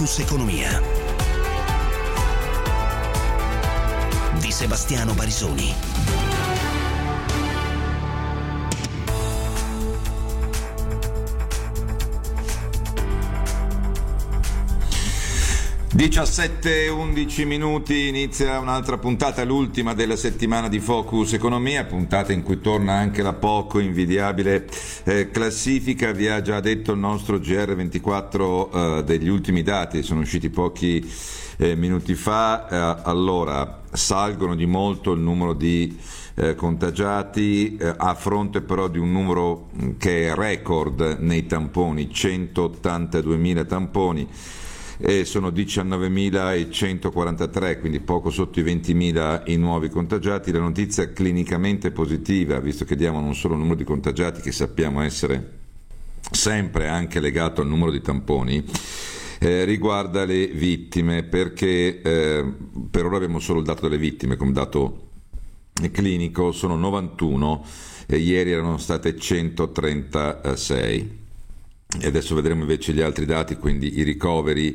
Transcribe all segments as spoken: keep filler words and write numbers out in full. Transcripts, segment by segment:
Focus Economia di Sebastiano Barisoni. diciassette e undici minuti, inizia un'altra puntata, l'ultima della settimana di Focus Economia, puntata in cui torna anche la poco invidiabile eh, classifica. Vi ha già detto il nostro G R ventiquattro eh, degli ultimi dati, sono usciti pochi eh, minuti fa. Eh, allora, salgono di molto il numero di eh, contagiati, eh, a fronte però di un numero che è record nei tamponi, centottantaduemila tamponi. E sono diciannovemilacentoquarantatré, quindi poco sotto i ventimila i nuovi contagiati. La notizia clinicamente positiva, visto che diamo non solo il numero di contagiati, che sappiamo essere sempre anche legato al numero di tamponi, eh, riguarda le vittime, perché eh, per ora abbiamo solo il dato delle vittime come dato clinico, sono novantuno e ieri erano state centotrentasei. E adesso vedremo invece gli altri dati, quindi i ricoveri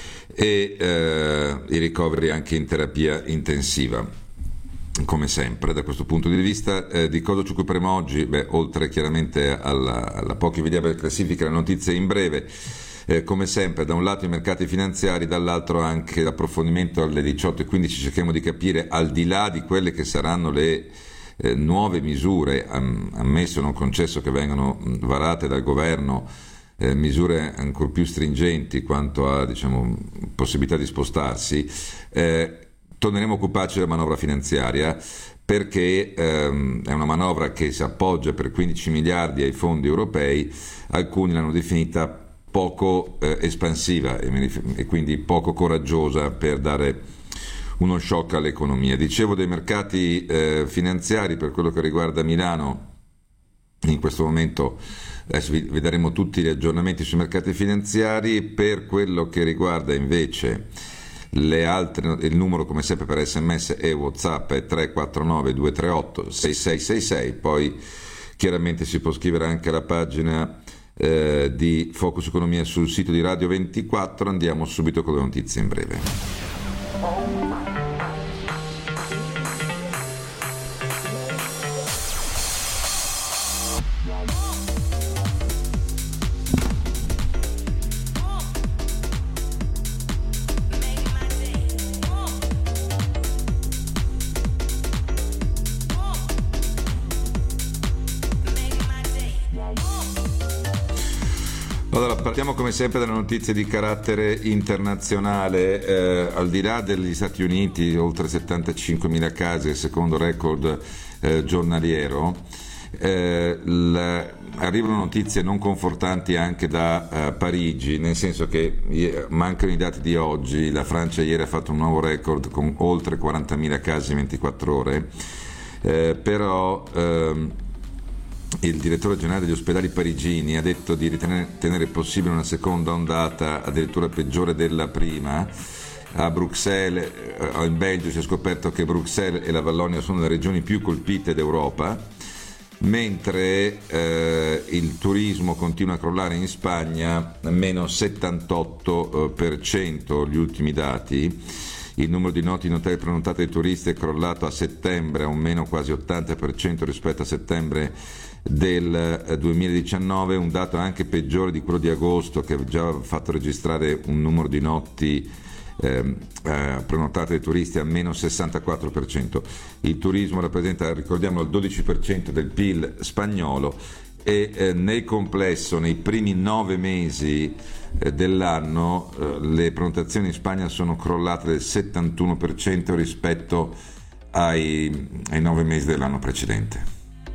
e eh, i ricoveri anche in terapia intensiva. Come sempre, da questo punto di vista, eh, di cosa ci occuperemo oggi? Beh, oltre chiaramente alla, alla poco invidiabile classifica, le notizie in breve, eh, come sempre, da un lato i mercati finanziari, dall'altro anche l'approfondimento alle diciotto e quindici. Cerchiamo di capire, al di là di quelle che saranno le eh, nuove misure, am, ammesso o non concesso che vengano varate dal governo, Eh, misure ancora più stringenti quanto a, diciamo, possibilità di spostarsi, eh, torneremo a occuparci della manovra finanziaria, perché ehm, è una manovra che si appoggia per quindici miliardi ai fondi europei. Alcuni l'hanno definita poco eh, espansiva e, e quindi poco coraggiosa per dare uno shock all'economia. Dicevo dei mercati eh, finanziari, per quello che riguarda Milano, in questo momento adesso vi, vi daremo tutti gli aggiornamenti sui mercati finanziari. Per quello che riguarda invece le altre, il numero come sempre per sms e WhatsApp è tre quattro nove due tre otto sei sei sei sei, poi chiaramente si può scrivere anche alla pagina eh, di Focus Economia sul sito di Radio ventiquattro. Andiamo subito con le notizie in breve. Allora, partiamo come sempre dalle notizie di carattere internazionale. Eh, al di là degli Stati Uniti, oltre settantacinquemila casi, secondo record eh, giornaliero, eh, la, arrivano notizie non confortanti anche da uh, Parigi, nel senso che mancano i dati di oggi. La Francia ieri ha fatto un nuovo record con oltre quarantamila casi in ventiquattro ore, eh, però ehm, il direttore generale degli ospedali parigini ha detto di ritenere possibile una seconda ondata addirittura peggiore della prima. A Bruxelles, in Belgio, si è scoperto che Bruxelles e la Vallonia sono le regioni più colpite d'Europa, mentre eh, il turismo continua a crollare in Spagna, meno settantotto per cento gli ultimi dati. Il numero di notti in hotel prenotate dai turisti è crollato a settembre a un meno quasi ottanta per cento rispetto a settembre del duemiladiciannove, un dato anche peggiore di quello di agosto, che ha già fatto registrare un numero di notti eh, eh, prenotate dai turisti a meno sessantaquattro per cento. Il turismo rappresenta, ricordiamo, il dodici per cento del P I L spagnolo e eh, nel complesso, nei primi nove mesi eh, dell'anno, eh, le prenotazioni in Spagna sono crollate del settantuno per cento rispetto ai, ai nove mesi dell'anno precedente.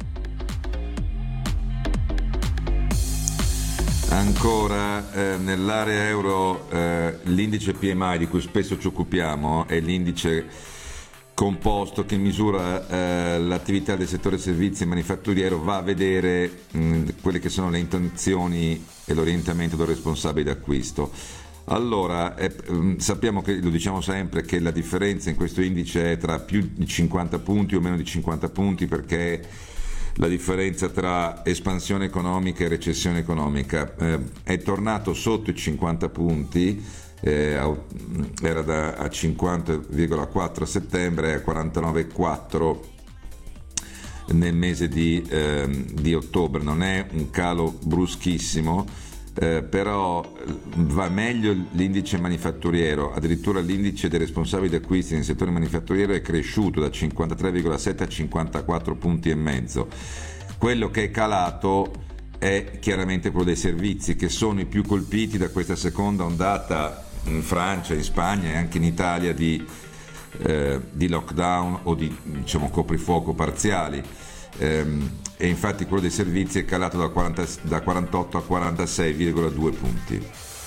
Ancora eh, nell'area euro, eh, l'indice P M I di cui spesso ci occupiamo è l'indice composto che misura eh, l'attività del settore servizi e manifatturiero, va a vedere mh, quelle che sono le intenzioni e l'orientamento del responsabile d'acquisto. Allora, eh, sappiamo che, lo diciamo sempre, che la differenza in questo indice è tra più di cinquanta punti o meno di cinquanta punti, perché la differenza tra espansione economica e recessione economica eh, è tornato sotto i cinquanta punti eh, era da, a cinquanta virgola quattro a settembre e a quarantanove virgola quattro nel mese di, eh, di ottobre. Non è un calo bruschissimo, eh, però va meglio l'indice manifatturiero, addirittura l'indice dei responsabili di acquisti nel settore manifatturiero è cresciuto da cinquantatré virgola sette a cinquantaquattro punti e mezzo. Quello che è calato è chiaramente quello dei servizi, che sono i più colpiti da questa seconda ondata in Francia, in Spagna e anche in Italia di Eh, di lockdown o di, diciamo, coprifuoco parziali, ehm, e infatti quello dei servizi è calato da, quaranta, da quarantotto a quarantasei virgola due punti.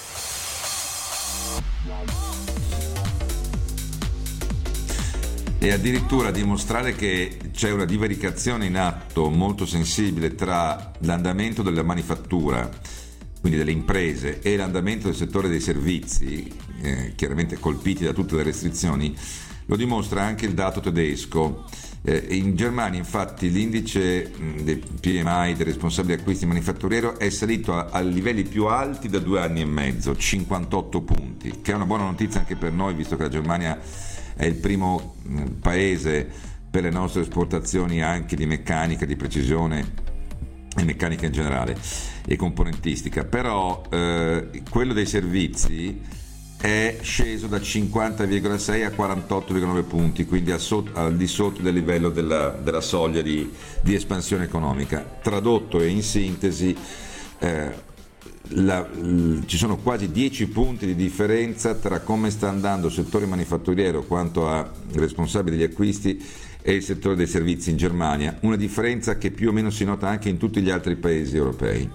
E addirittura dimostrare che c'è una divaricazione in atto molto sensibile tra l'andamento della manifattura, quindi delle imprese, e l'andamento del settore dei servizi, eh, chiaramente colpiti da tutte le restrizioni, lo dimostra anche il dato tedesco. Eh, in Germania infatti l'indice mh, dei P M I, dei responsabili acquisti manifatturiero, è salito a, a livelli più alti da due anni e mezzo, cinquantotto punti, che è una buona notizia anche per noi, visto che la Germania è il primo mh, paese per le nostre esportazioni anche di meccanica, di precisione e meccanica in generale e componentistica. Però eh, quello dei servizi è sceso da cinquanta virgola sei a quarantotto virgola nove punti, quindi al, so- al di sotto del livello della, della soglia di, di espansione economica. Tradotto e in sintesi, eh, la, l- ci sono quasi dieci punti di differenza tra come sta andando il settore manifatturiero quanto a responsabili degli acquisti e il settore dei servizi in Germania, una differenza che più o meno si nota anche in tutti gli altri paesi europei.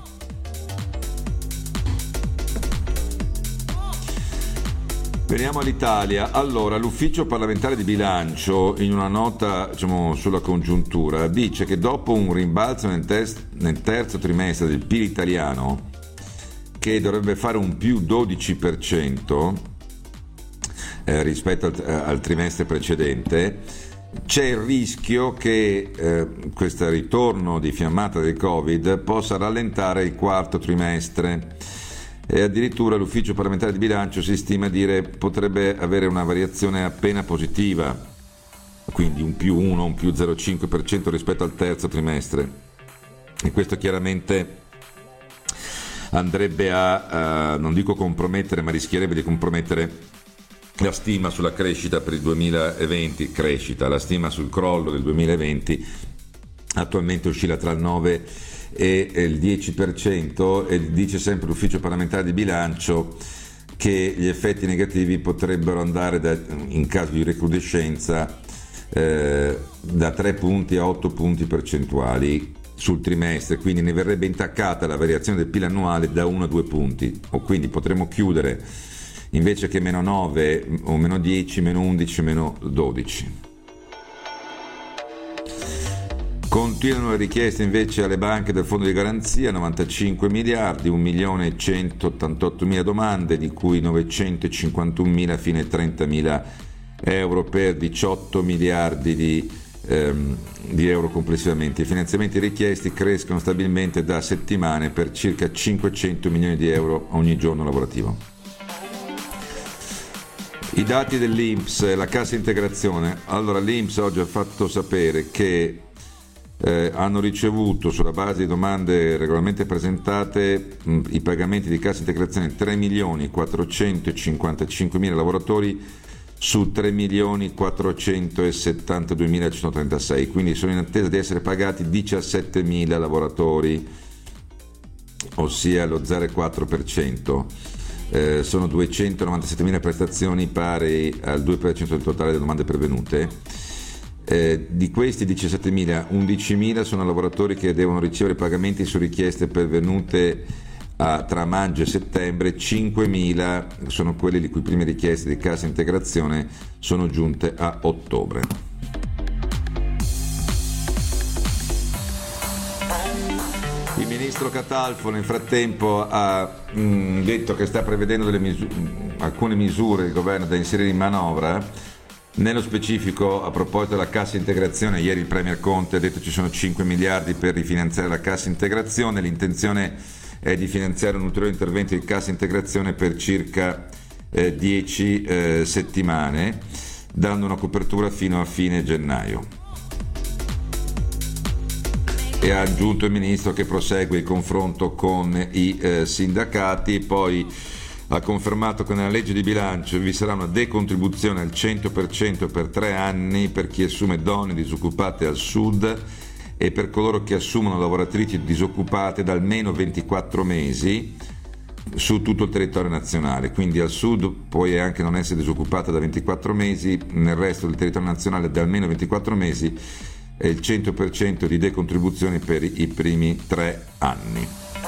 Veniamo all'Italia. Allora, l'ufficio parlamentare di bilancio, in una nota, diciamo, sulla congiuntura, dice che dopo un rimbalzo nel, test, nel terzo trimestre del P I L italiano, che dovrebbe fare un più dodici per cento eh, rispetto al, al trimestre precedente, c'è il rischio che eh, questo ritorno di fiammata del Covid possa rallentare il quarto trimestre. E addirittura l'ufficio parlamentare di bilancio si stima dire potrebbe avere una variazione appena positiva, quindi un più uno, un più zero virgola cinque per cento rispetto al terzo trimestre, e questo chiaramente andrebbe a, a non dico compromettere, ma rischierebbe di compromettere la stima sulla crescita per il duemilaventi, crescita, la stima sul crollo del duemilaventi attualmente oscilla tra il nove e il dieci per cento, e dice sempre l'ufficio parlamentare di bilancio che gli effetti negativi potrebbero andare da, in caso di recrudescenza eh, da tre punti a otto punti percentuali sul trimestre, quindi ne verrebbe intaccata la variazione del P I L annuale da uno a due punti, o quindi potremmo chiudere invece che meno nove o meno dieci, meno undici, meno dodici. Continuano le richieste invece alle banche del fondo di garanzia, novantacinque miliardi, un milione centottantottomila domande, di cui novecentocinquantunomila fino ai trentamila euro per diciotto miliardi di, ehm, di euro complessivamente. I finanziamenti richiesti crescono stabilmente da settimane per circa cinquecento milioni di euro ogni giorno lavorativo. I dati dell'I N P S, la cassa integrazione. Allora l'I N P S oggi ha fatto sapere che Eh, hanno ricevuto, sulla base di domande regolarmente presentate, mh, i pagamenti di cassa integrazione tre milioni quattrocentocinquantacinquemila lavoratori su tre milioni quattrocentosettantaduemilacenotrentasei, quindi sono in attesa di essere pagati diciassettemila lavoratori, ossia lo zero virgola quattro per cento. Eh, sono duecentonovantasettemila prestazioni, pari al due per cento del totale delle domande pervenute. Eh, di questi diciassettemila, undicimila sono lavoratori che devono ricevere pagamenti su richieste pervenute a, tra maggio e settembre, cinquemila sono quelli le cui prime richieste di cassa integrazione sono giunte a ottobre. Il ministro Catalfo nel frattempo ha mh, detto che sta prevedendo delle misure, alcune misure del governo da inserire in manovra. Nello specifico, a proposito della cassa integrazione, ieri il Premier Conte ha detto che ci sono cinque miliardi per rifinanziare la cassa integrazione. L'intenzione è di finanziare un ulteriore intervento di cassa integrazione per circa dieci eh, eh, settimane, dando una copertura fino a fine gennaio. E ha aggiunto il ministro che prosegue il confronto con i eh, sindacati. Poi ha confermato che nella legge di bilancio vi sarà una decontribuzione al cento per cento per tre anni per chi assume donne disoccupate al sud e per coloro che assumono lavoratrici disoccupate da almeno ventiquattro mesi su tutto il territorio nazionale. Quindi al sud puoi anche non essere disoccupata da ventiquattro mesi, nel resto del territorio nazionale da almeno ventiquattro mesi, e il cento per cento di decontribuzione per i primi tre anni.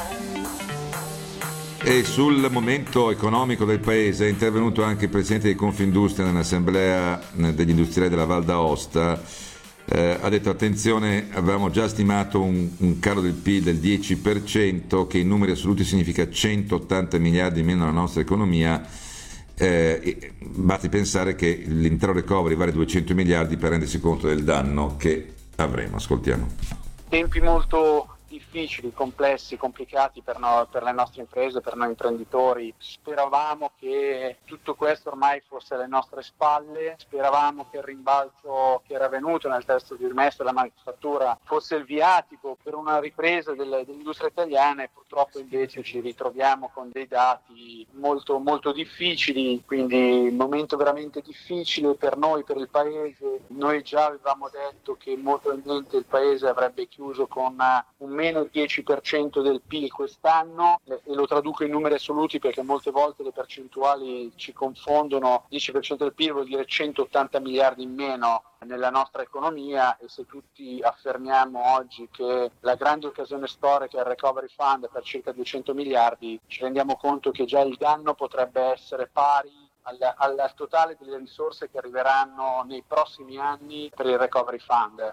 E sul momento economico del paese è intervenuto anche il presidente di Confindustria nell'assemblea degli industriali della Val d'Aosta. Eh, ha detto: attenzione, avevamo già stimato un, un calo del P I L del dieci per cento, che in numeri assoluti significa centottanta miliardi in meno nella nostra economia. Eh, basti pensare che l'intero recovery vale duecento miliardi per rendersi conto del danno che avremo. Ascoltiamo. Tempi molto difficili, complessi, complicati per, noi, per le nostre imprese, per noi imprenditori. Speravamo che tutto questo ormai fosse alle nostre spalle, speravamo che il rimbalzo che era venuto nel testo di rimessa della manifattura fosse il viatico per una ripresa delle, dell'industria italiana, e purtroppo invece ci ritroviamo con dei dati molto, molto difficili, quindi un momento veramente difficile per noi, per il Paese. Noi già avevamo detto che molto probabilmente il Paese avrebbe chiuso con un meno dieci per cento del P I L quest'anno, e lo traduco in numeri assoluti perché molte volte le percentuali ci confondono. Dieci per cento del P I L vuol dire centottanta miliardi in meno nella nostra economia, e se tutti affermiamo oggi che la grande occasione storica è il Recovery Fund per circa duecento miliardi, ci rendiamo conto che già il danno potrebbe essere pari al, al totale delle risorse che arriveranno nei prossimi anni per il Recovery Fund.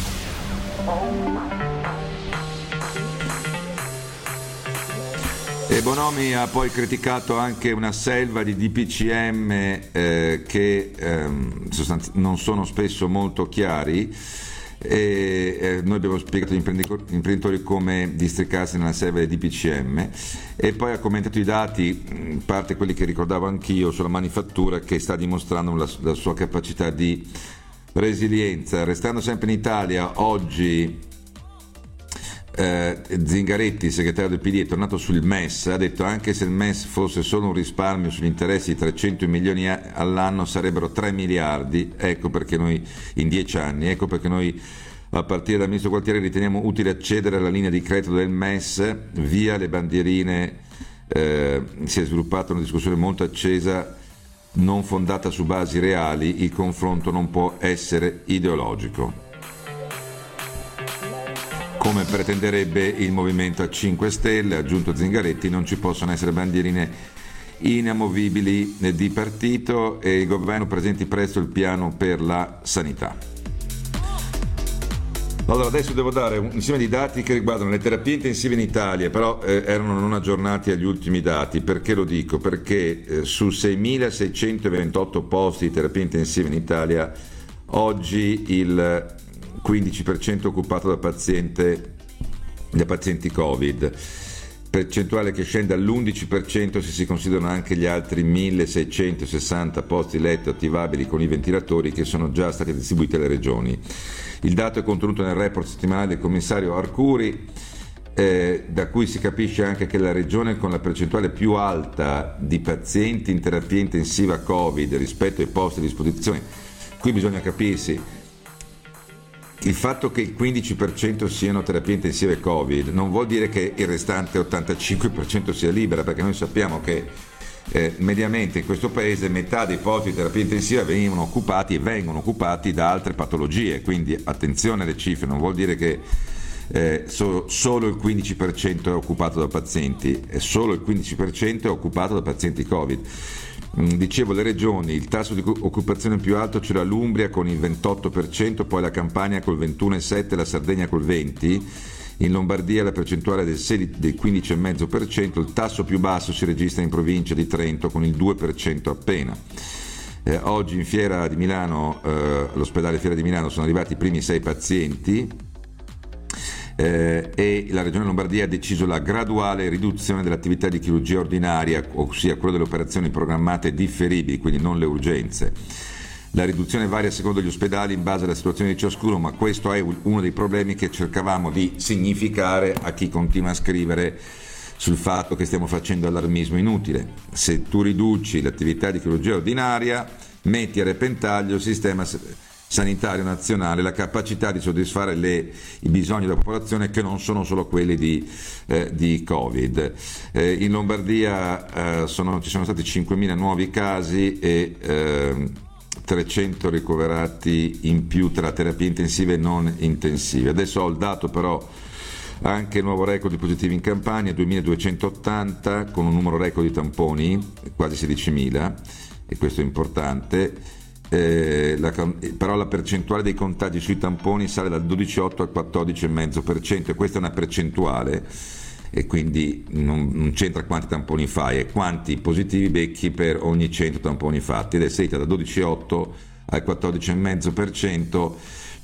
E Bonomi ha poi criticato anche una selva di D P C M eh, che ehm, sostanzi- non sono spesso molto chiari, e eh, noi abbiamo spiegato agli imprenditori come districarsi nella selva dei D P C M, e poi ha commentato i dati, in parte quelli che ricordavo anch'io, sulla manifattura, che sta dimostrando la, la sua capacità di resilienza. Restando sempre in Italia, oggi Eh, Zingaretti, segretario del P D, è tornato sul M E S, ha detto: anche se il M E S fosse solo un risparmio sugli interessi di trecento milioni all'anno sarebbero tre miliardi, ecco perché noi in dieci anni, ecco perché noi a partire dal ministro Gualtieri riteniamo utile accedere alla linea di credito del M E S via le bandierine. Eh, si è sviluppata una discussione molto accesa, non fondata su basi reali. Il confronto non può essere ideologico, come pretenderebbe il Movimento a cinque Stelle. Ha aggiunto Zingaretti: non ci possono essere bandierine inamovibili di partito, e il governo presenti presto il piano per la sanità. Allora, adesso devo dare un insieme di dati che riguardano le terapie intensive in Italia, però eh, erano non aggiornati agli ultimi dati. Perché lo dico? Perché eh, su seimilaseicentoventotto posti di terapia intensiva in Italia, oggi il quindici per cento occupato da, paziente, da pazienti Covid, percentuale che scende all'undici per cento se si considerano anche gli altri milleseicentosessanta posti letto attivabili con i ventilatori che sono già stati distribuiti alle regioni. Il dato è contenuto nel report settimanale del commissario Arcuri, eh, da cui si capisce anche che la regione con la percentuale più alta di pazienti in terapia intensiva Covid rispetto ai posti a disposizione. Qui bisogna capirsi: il fatto che il quindici per cento siano terapie intensive Covid non vuol dire che il restante ottantacinque per cento sia libera, perché noi sappiamo che eh, mediamente in questo paese metà dei posti di terapia intensiva venivano occupati e vengono occupati da altre patologie, quindi attenzione alle cifre, non vuol dire che eh, so, solo il quindici per cento è occupato da pazienti, è solo il quindici per cento è occupato da pazienti Covid. Dicevo, le regioni, il tasso di occupazione più alto c'era l'Umbria con il ventotto per cento, poi la Campania col ventuno virgola sette per cento, la Sardegna col venti per cento, in Lombardia la percentuale del, del quindici virgola cinque per cento, il tasso più basso si registra in provincia di Trento con il due per cento appena. Eh, oggi in Fiera di Milano, eh, all'ospedale Fiera di Milano sono arrivati i primi sei pazienti, eh, e la Regione Lombardia ha deciso la graduale riduzione dell'attività di chirurgia ordinaria, ossia quella delle operazioni programmate differibili, quindi non le urgenze. La riduzione varia secondo gli ospedali in base alla situazione di ciascuno, ma questo è uno dei problemi che cercavamo di significare a chi continua a scrivere sul fatto che stiamo facendo allarmismo inutile. Se tu riduci l'attività di chirurgia ordinaria, metti a repentaglio il sistema sanitario nazionale, la capacità di soddisfare le, i bisogni della popolazione, che non sono solo quelli di, eh, di Covid. Eh, in Lombardia eh, sono, ci sono stati cinquemila nuovi casi e eh, trecento ricoverati in più tra terapie intensive e non intensive. Adesso ho il dato però anche il nuovo record di positivi in Campania, duemiladuecentottanta, con un numero record di tamponi, quasi sedicimila, e questo è importante. Eh, la, però la percentuale dei contagi sui tamponi sale dal dodici virgola otto al quattordici virgola cinque per cento, e questa è una percentuale, e quindi non, non c'entra quanti tamponi fai, è quanti positivi becchi per ogni cento tamponi fatti, ed è salita da dodici virgola otto al quattordici virgola cinque per cento.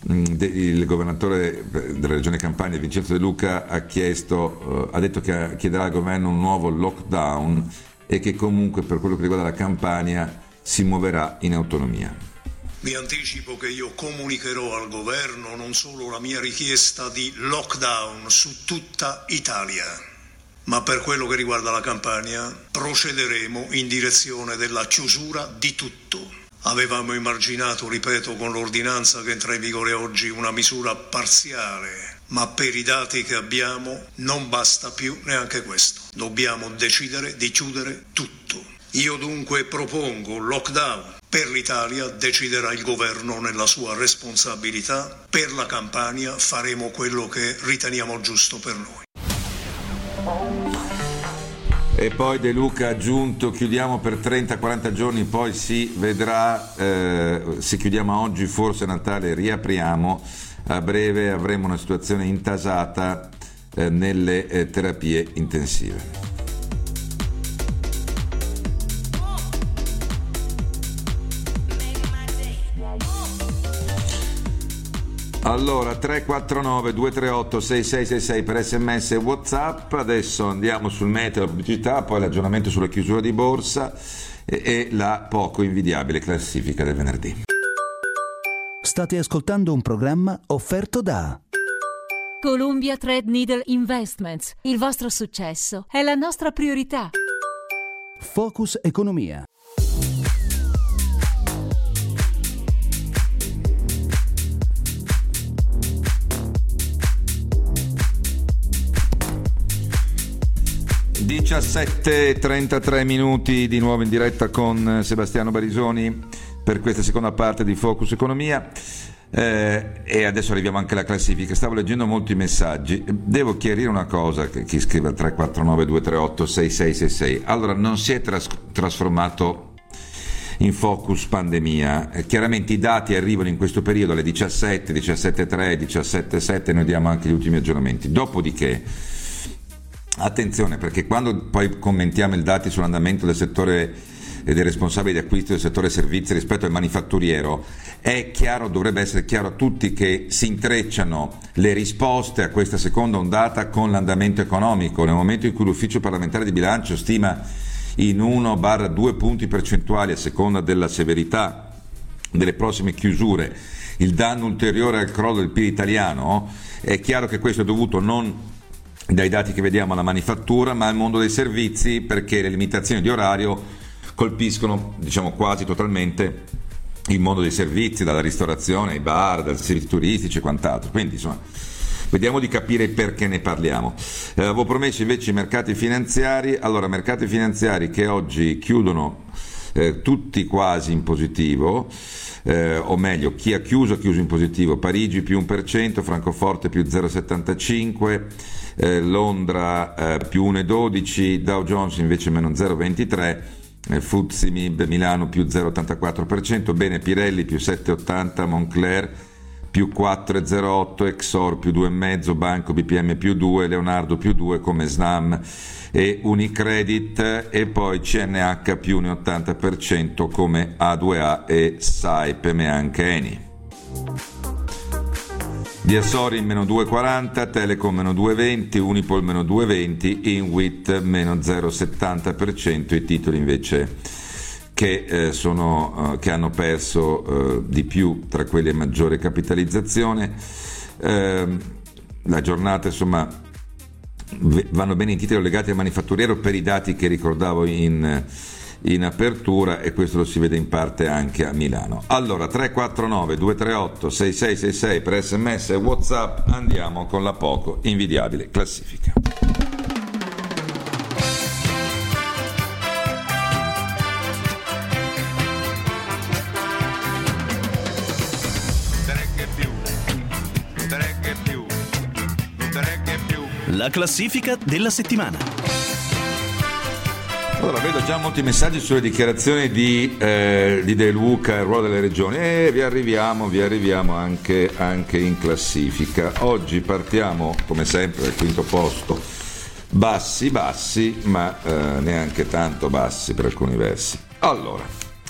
Il governatore della regione Campania, Vincenzo De Luca, ha chiesto, ha detto che chiederà al governo un nuovo lockdown e che comunque per quello che riguarda la Campania si muoverà in autonomia. Vi anticipo che io comunicherò al governo non solo la mia richiesta di lockdown su tutta Italia, ma per quello che riguarda la Campania procederemo in direzione della chiusura di tutto. Avevamo immaginato, ripeto, con l'ordinanza che entra in vigore oggi, una misura parziale, ma per i dati che abbiamo non basta più neanche questo. Dobbiamo decidere di chiudere tutto. Io dunque propongo lockdown. Per l'Italia deciderà il governo nella sua responsabilità. Per la Campania faremo quello che riteniamo giusto per noi. E poi De Luca ha aggiunto: chiudiamo per trenta quaranta giorni, poi si vedrà, eh, se chiudiamo oggi forse a Natale riapriamo, a breve avremo una situazione intasata eh, nelle eh, terapie intensive. Allora, tre quattro nove due tre otto sei sei sei sei per sms e WhatsApp. Adesso andiamo sul meteo, la pubblicità, poi l'aggiornamento sulla chiusura di borsa e, e la poco invidiabile classifica del venerdì. State ascoltando un programma offerto da Columbia Threadneedle Investments. Il vostro successo è la nostra priorità. Focus Economia. diciassette e trentatré minuti di nuovo in diretta con Sebastiano Barisoni per questa seconda parte di Focus Economia, eh, e adesso arriviamo anche alla classifica. Stavo leggendo molti messaggi, devo chiarire una cosa, che chi scrive al tre quattro nove due tre otto sei sei sei sei. Allora, non si è tras- trasformato in Focus Pandemia, eh, chiaramente i dati arrivano in questo periodo alle diciassette, diciassette tre, diciassette sette, noi diamo anche gli ultimi aggiornamenti. Dopodiché attenzione, perché quando poi commentiamo i dati sull'andamento del settore e dei responsabili di acquisto del settore servizi rispetto al manifatturiero, è chiaro, dovrebbe essere chiaro a tutti, che si intrecciano le risposte a questa seconda ondata con l'andamento economico. Nel momento in cui l'ufficio parlamentare di bilancio stima in uno due punti percentuali a seconda della severità delle prossime chiusure il danno ulteriore al crollo del P I L italiano, è chiaro che questo è dovuto non dai dati che vediamo alla manifattura, ma al mondo dei servizi, perché le limitazioni di orario colpiscono, diciamo, quasi totalmente il mondo dei servizi, dalla ristorazione ai bar, dai servizi turistici e quant'altro. Quindi insomma vediamo di capire perché ne parliamo. Eh, avevo promesso invece i mercati finanziari. Allora, mercati finanziari che oggi chiudono eh, tutti quasi in positivo, eh, o meglio, chi ha chiuso ha chiuso in positivo. Parigi più uno per cento, Francoforte più zero virgola settantacinque, eh, Londra eh, più uno virgola dodici, Dow Jones invece meno zero virgola ventitré, eh, F T S E Mib Milano più zero virgola ottantaquattro per cento, bene Pirelli più sette virgola ottanta, Moncler più quattro virgola zero otto, Exor più due virgola cinque, Banco B P M più due, Leonardo più due, come Snam e Unicredit, e poi C N H più uno virgola ottanta per cento come A due A e Saipem e anche Eni. Diasori meno due virgola quaranta, Telecom meno due virgola venti, Unipol meno due virgola venti, Inwit meno zero virgola settanta per cento, i titoli invece che, eh, sono, eh, che hanno perso eh, di più tra quelli a maggiore capitalizzazione. Eh, la giornata, insomma, vanno bene i titoli legati al manifatturiero per i dati che ricordavo in in apertura, e questo lo si vede in parte anche a Milano. Allora, tre quattro nove due tre otto sei sei sei sei per sms e WhatsApp, andiamo con la poco invidiabile classifica. La classifica della settimana. Allora, vedo già molti messaggi sulle dichiarazioni di, eh, di De Luca e il ruolo delle regioni, e vi arriviamo, vi arriviamo anche, anche in classifica. Oggi partiamo come sempre al quinto posto, bassi bassi, ma eh, neanche tanto bassi per alcuni versi. Allora,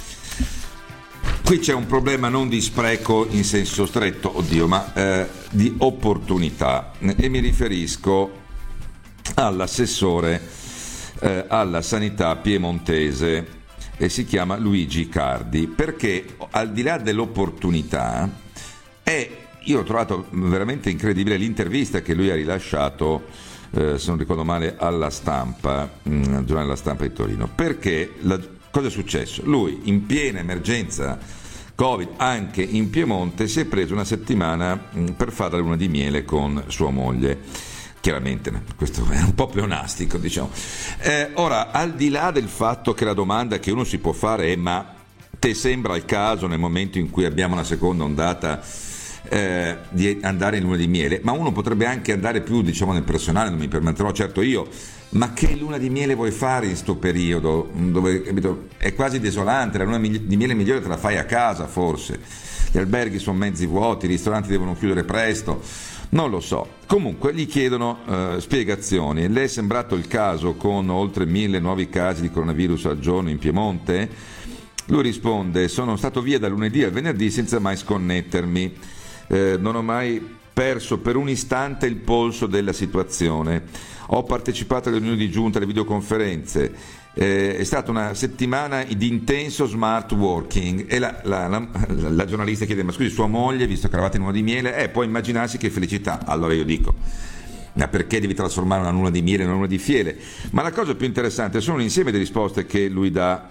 qui c'è un problema non di spreco in senso stretto, oddio, ma eh, di opportunità, e mi riferisco all'assessore Eh, alla sanità piemontese, e si chiama Luigi Cardi, perché al di là dell'opportunità è, io ho trovato veramente incredibile l'intervista che lui ha rilasciato, eh, se non ricordo male, alla Stampa, mh, al giornale La Stampa di Torino, perché la, cosa è successo? Lui, in piena emergenza Covid anche in Piemonte, si è preso una settimana mh, per fare la luna di miele con sua moglie. Chiaramente, questo è un po' pleonastico, diciamo. Eh, ora, al di là del fatto che la domanda che uno si può fare è: ma te sembra il caso, nel momento in cui abbiamo una seconda ondata, eh, di andare in luna di miele? Ma uno potrebbe anche andare più, diciamo, nel personale, non mi permetterò certo io, ma che luna di miele vuoi fare in sto periodo, dove, capito, è quasi desolante, la luna di miele migliore te la fai a casa forse, gli alberghi sono mezzi vuoti, i ristoranti devono chiudere presto. Non lo so. Comunque gli chiedono uh, spiegazioni. Le è sembrato il caso con oltre mille nuovi casi di coronavirus al giorno in Piemonte? Lui risponde: sono stato via da lunedì al venerdì senza mai sconnettermi, eh, non ho mai perso per un istante il polso della situazione, ho partecipato alle riunioni di giunta, alle videoconferenze, eh, è stata una settimana di intenso smart working. E la, la, la, la giornalista chiede: ma scusi, sua moglie, visto che eravate in luna di miele, eh, può immaginarsi che felicità. Allora io dico: ma perché devi trasformare una luna di miele in una luna di fiele? Ma la cosa più interessante sono un insieme di risposte che lui dà.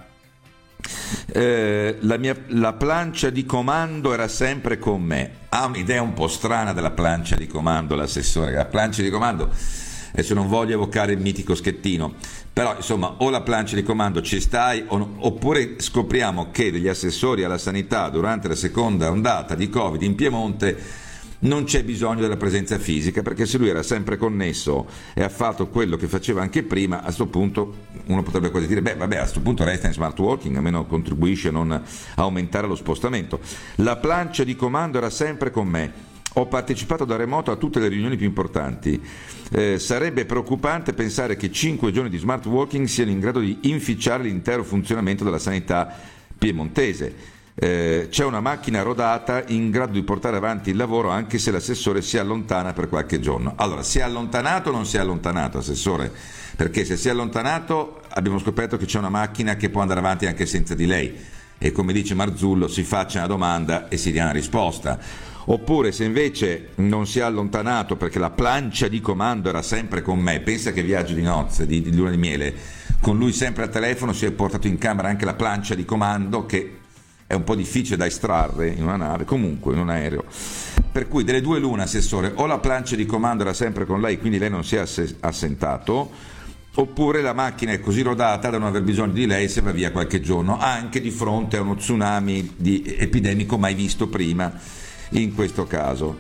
Eh, la, mia, la plancia di comando era sempre con me. Ha un'idea un po' strana della plancia di comando l'assessore. La plancia di comando, adesso non voglio evocare il mitico Schettino, però insomma, o la plancia di comando ci stai o no, oppure scopriamo che degli assessori alla sanità durante la seconda ondata di Covid in Piemonte non c'è bisogno della presenza fisica, perché se lui era sempre connesso e ha fatto quello che faceva anche prima, a questo punto uno potrebbe quasi dire: beh, vabbè, a questo punto resta in smart working, almeno contribuisce a non aumentare lo spostamento. La plancia di comando era sempre con me, ho partecipato da remoto a tutte le riunioni più importanti. Eh, sarebbe preoccupante pensare che cinque giorni di smart working siano in grado di inficiare l'intero funzionamento della sanità piemontese. Eh, c'è una macchina rodata in grado di portare avanti il lavoro anche se l'assessore si allontana per qualche giorno. Allora, si è allontanato o non si è allontanato, assessore? Perché se si è allontanato abbiamo scoperto che c'è una macchina che può andare avanti anche senza di lei, e come dice Marzullo, si faccia una domanda e si dia una risposta. Oppure se invece non si è allontanato perché la plancia di comando era sempre con me, pensa che viaggio di nozze, di, di luna di miele, con lui sempre al telefono, si è portato in camera anche la plancia di comando, che è un po' difficile da estrarre in una nave, comunque in un aereo. Per cui delle due l'una, assessore: o la plancia di comando era sempre con lei, quindi lei non si è ass- assentato, oppure la macchina è così rodata da non aver bisogno di lei se va via qualche giorno, anche di fronte a uno tsunami di epidemico mai visto prima in questo caso,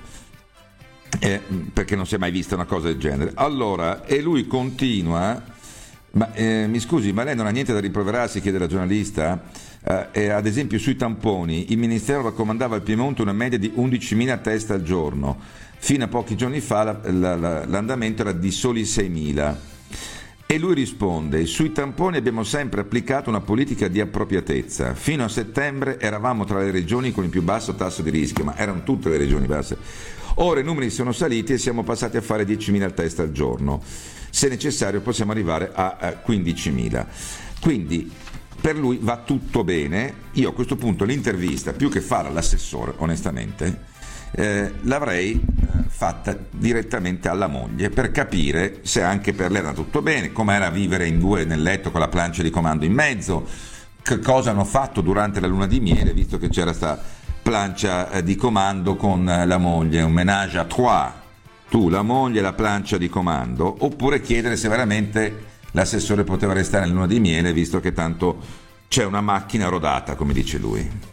eh, perché non si è mai vista una cosa del genere. Allora, e lui continua: ma eh, mi scusi, ma lei non ha niente da rimproverarsi, chiede la giornalista? Eh, eh, ad esempio sui tamponi il Ministero raccomandava al Piemonte una media di undicimila test al giorno, fino a pochi giorni fa la, la, la, l'andamento era di soli seimila. E lui risponde: sui tamponi abbiamo sempre applicato una politica di appropriatezza, fino a settembre eravamo tra le regioni con il più basso tasso di rischio, ma erano tutte le regioni basse. Ora i numeri sono saliti e siamo passati a fare diecimila test al giorno, se necessario possiamo arrivare a, a quindicimila, quindi per lui va tutto bene. Io a questo punto l'intervista, più che fare all'assessore onestamente, eh, l'avrei eh, fatta direttamente alla moglie per capire se anche per lei era tutto bene, com'era vivere in due nel letto con la plancia di comando in mezzo, che cosa hanno fatto durante la luna di miele, visto che c'era sta plancia eh, di comando con eh, la moglie, un ménage à trois, tu, la moglie e la plancia di comando, oppure chiedere se veramente l'assessore poteva restare in luna di miele, visto che tanto c'è una macchina rodata, come dice lui.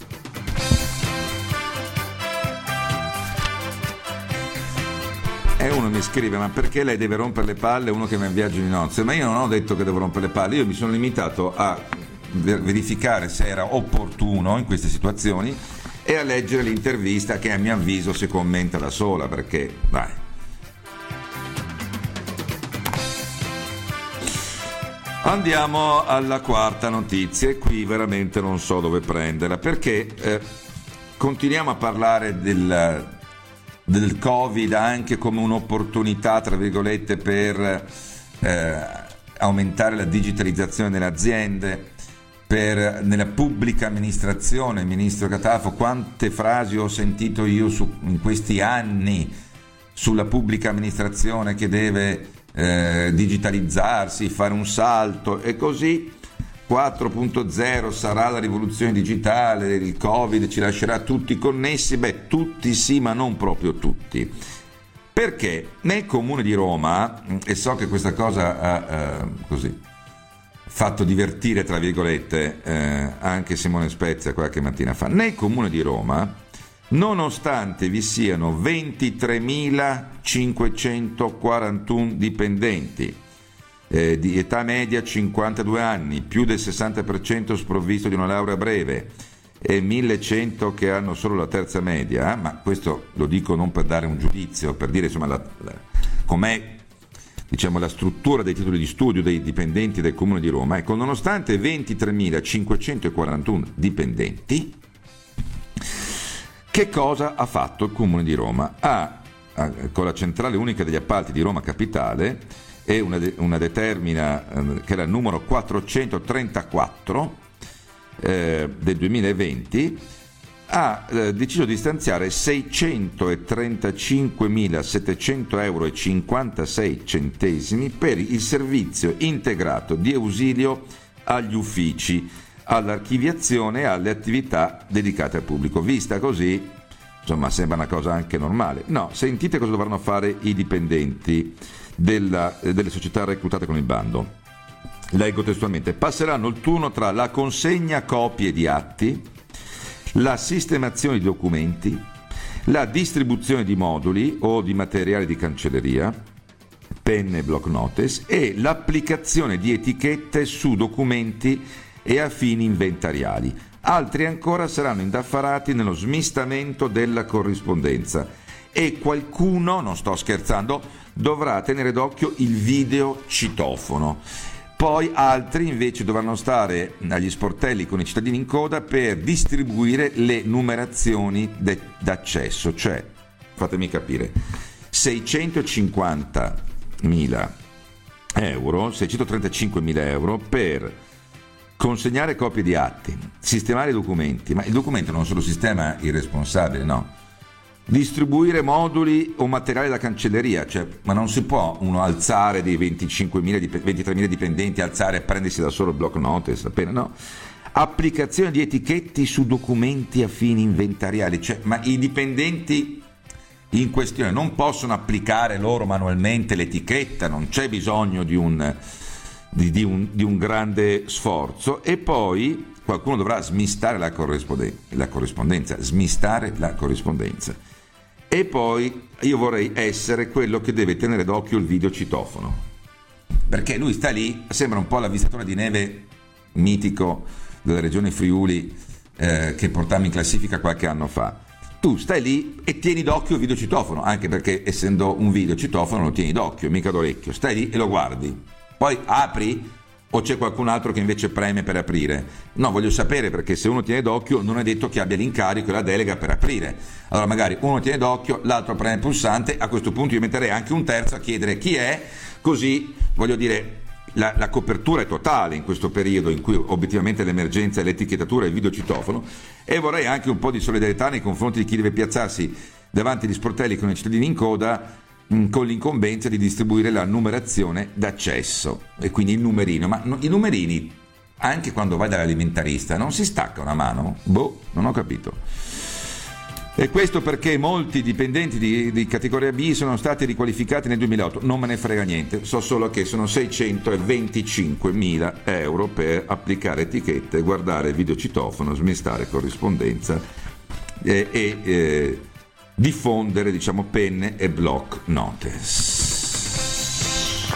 E uno mi scrive: ma perché lei deve rompere le palle uno che va in viaggio di nozze? Ma io non ho detto che devo rompere le palle, io mi sono limitato a verificare se era opportuno in queste situazioni e a leggere l'intervista, che a mio avviso si commenta da sola, perché dai. Andiamo alla quarta notizia, e qui veramente non so dove prenderla, perché eh, continuiamo a parlare del del Covid anche come un'opportunità, tra virgolette, per eh, aumentare la digitalizzazione delle aziende, per nella pubblica amministrazione. Ministro Catafo, quante frasi ho sentito io su, in questi anni sulla pubblica amministrazione che deve eh, digitalizzarsi, fare un salto, e così quattro punto zero sarà la rivoluzione digitale, il Covid ci lascerà tutti connessi. Beh, tutti sì, ma non proprio tutti, perché nel Comune di Roma, e so che questa cosa ha eh, così fatto divertire, tra virgolette, eh, anche Simone Spezia qualche mattina fa, nel Comune di Roma, nonostante vi siano ventitremilacinquecentoquarantuno dipendenti, Eh, di età media cinquantadue anni, più del sessanta per cento sprovvisto di una laurea breve e millecento che hanno solo la terza media, ma questo lo dico non per dare un giudizio, per dire insomma la, la, com'è, diciamo, la struttura dei titoli di studio dei dipendenti del Comune di Roma. Ecco, nonostante ventitremilacinquecentoquarantuno dipendenti, che cosa ha fatto il Comune di Roma? Ha, ha con la centrale unica degli appalti di Roma Capitale, e una, de- una determina eh, che era il numero quattrocentotrentaquattro eh, del duemilaventi, ha eh, deciso di stanziare seicentotrentacinquemilasettecento euro e cinquantasei centesimi per il servizio integrato di ausilio agli uffici, all'archiviazione e alle attività dedicate al pubblico. Vista così, insomma, sembra una cosa anche normale. No, sentite cosa dovranno fare i dipendenti Della, delle società reclutate con il bando. Leggo testualmente: passeranno il turno tra la consegna copie di atti, la sistemazione di documenti, la distribuzione di moduli o di materiale di cancelleria, penne e block notice, e l'applicazione di etichette su documenti e a fini inventariali. Altri ancora saranno indaffarati nello smistamento della corrispondenza, e qualcuno, non sto scherzando, dovrà tenere d'occhio il video citofono. Poi altri invece dovranno stare agli sportelli con i cittadini in coda per distribuire le numerazioni de- d'accesso. Cioè, fatemi capire, seicentocinquantamila euro, seicentotrentacinquemila euro per consegnare copie di atti, sistemare i documenti, ma il documento non se lo sistema il responsabile, no? Distribuire moduli o materiale da cancelleria, cioè, ma non si può uno alzare di venticinquemila, ventitremila dipendenti, alzare e prendersi da solo il block notice, appena, no? Applicazione di etichette su documenti a fini inventariali, cioè, ma i dipendenti in questione non possono applicare loro manualmente l'etichetta, non c'è bisogno di un, di, di un, di un grande sforzo. E poi qualcuno dovrà smistare la corrispondenza, la corrispondenza, smistare la corrispondenza. E poi io vorrei essere quello che deve tenere d'occhio il video citofono, perché lui sta lì, sembra un po' l'avvistatore di neve mitico della regione Friuli eh, che portammo in classifica qualche anno fa. Tu stai lì e tieni d'occhio il video citofono, anche perché essendo un video citofono lo tieni d'occhio, mica d'orecchio, stai lì e lo guardi, poi apri o c'è qualcun altro che invece preme per aprire? No, voglio sapere, perché se uno tiene d'occhio non è detto che abbia l'incarico e la delega per aprire. Allora magari uno tiene d'occhio, l'altro preme il pulsante, a questo punto io metterei anche un terzo a chiedere chi è, così voglio dire la, la copertura è totale in questo periodo in cui obiettivamente l'emergenza è l'etichettatura e il videocitofono, e vorrei anche un po' di solidarietà nei confronti di chi deve piazzarsi davanti agli sportelli con i cittadini in coda con l'incombenza di distribuire la numerazione d'accesso e quindi il numerino. Ma no, i numerini, anche quando vai dall'alimentarista, non si stacca una mano? Boh, non ho capito. E questo perché molti dipendenti di, di categoria B sono stati riqualificati nel duemilaotto. Non me ne frega niente, so solo che sono seicentoventicinquemila euro per applicare etichette, guardare videocitofono, smistare corrispondenza e... e eh, diffondere, diciamo, penne e block notes.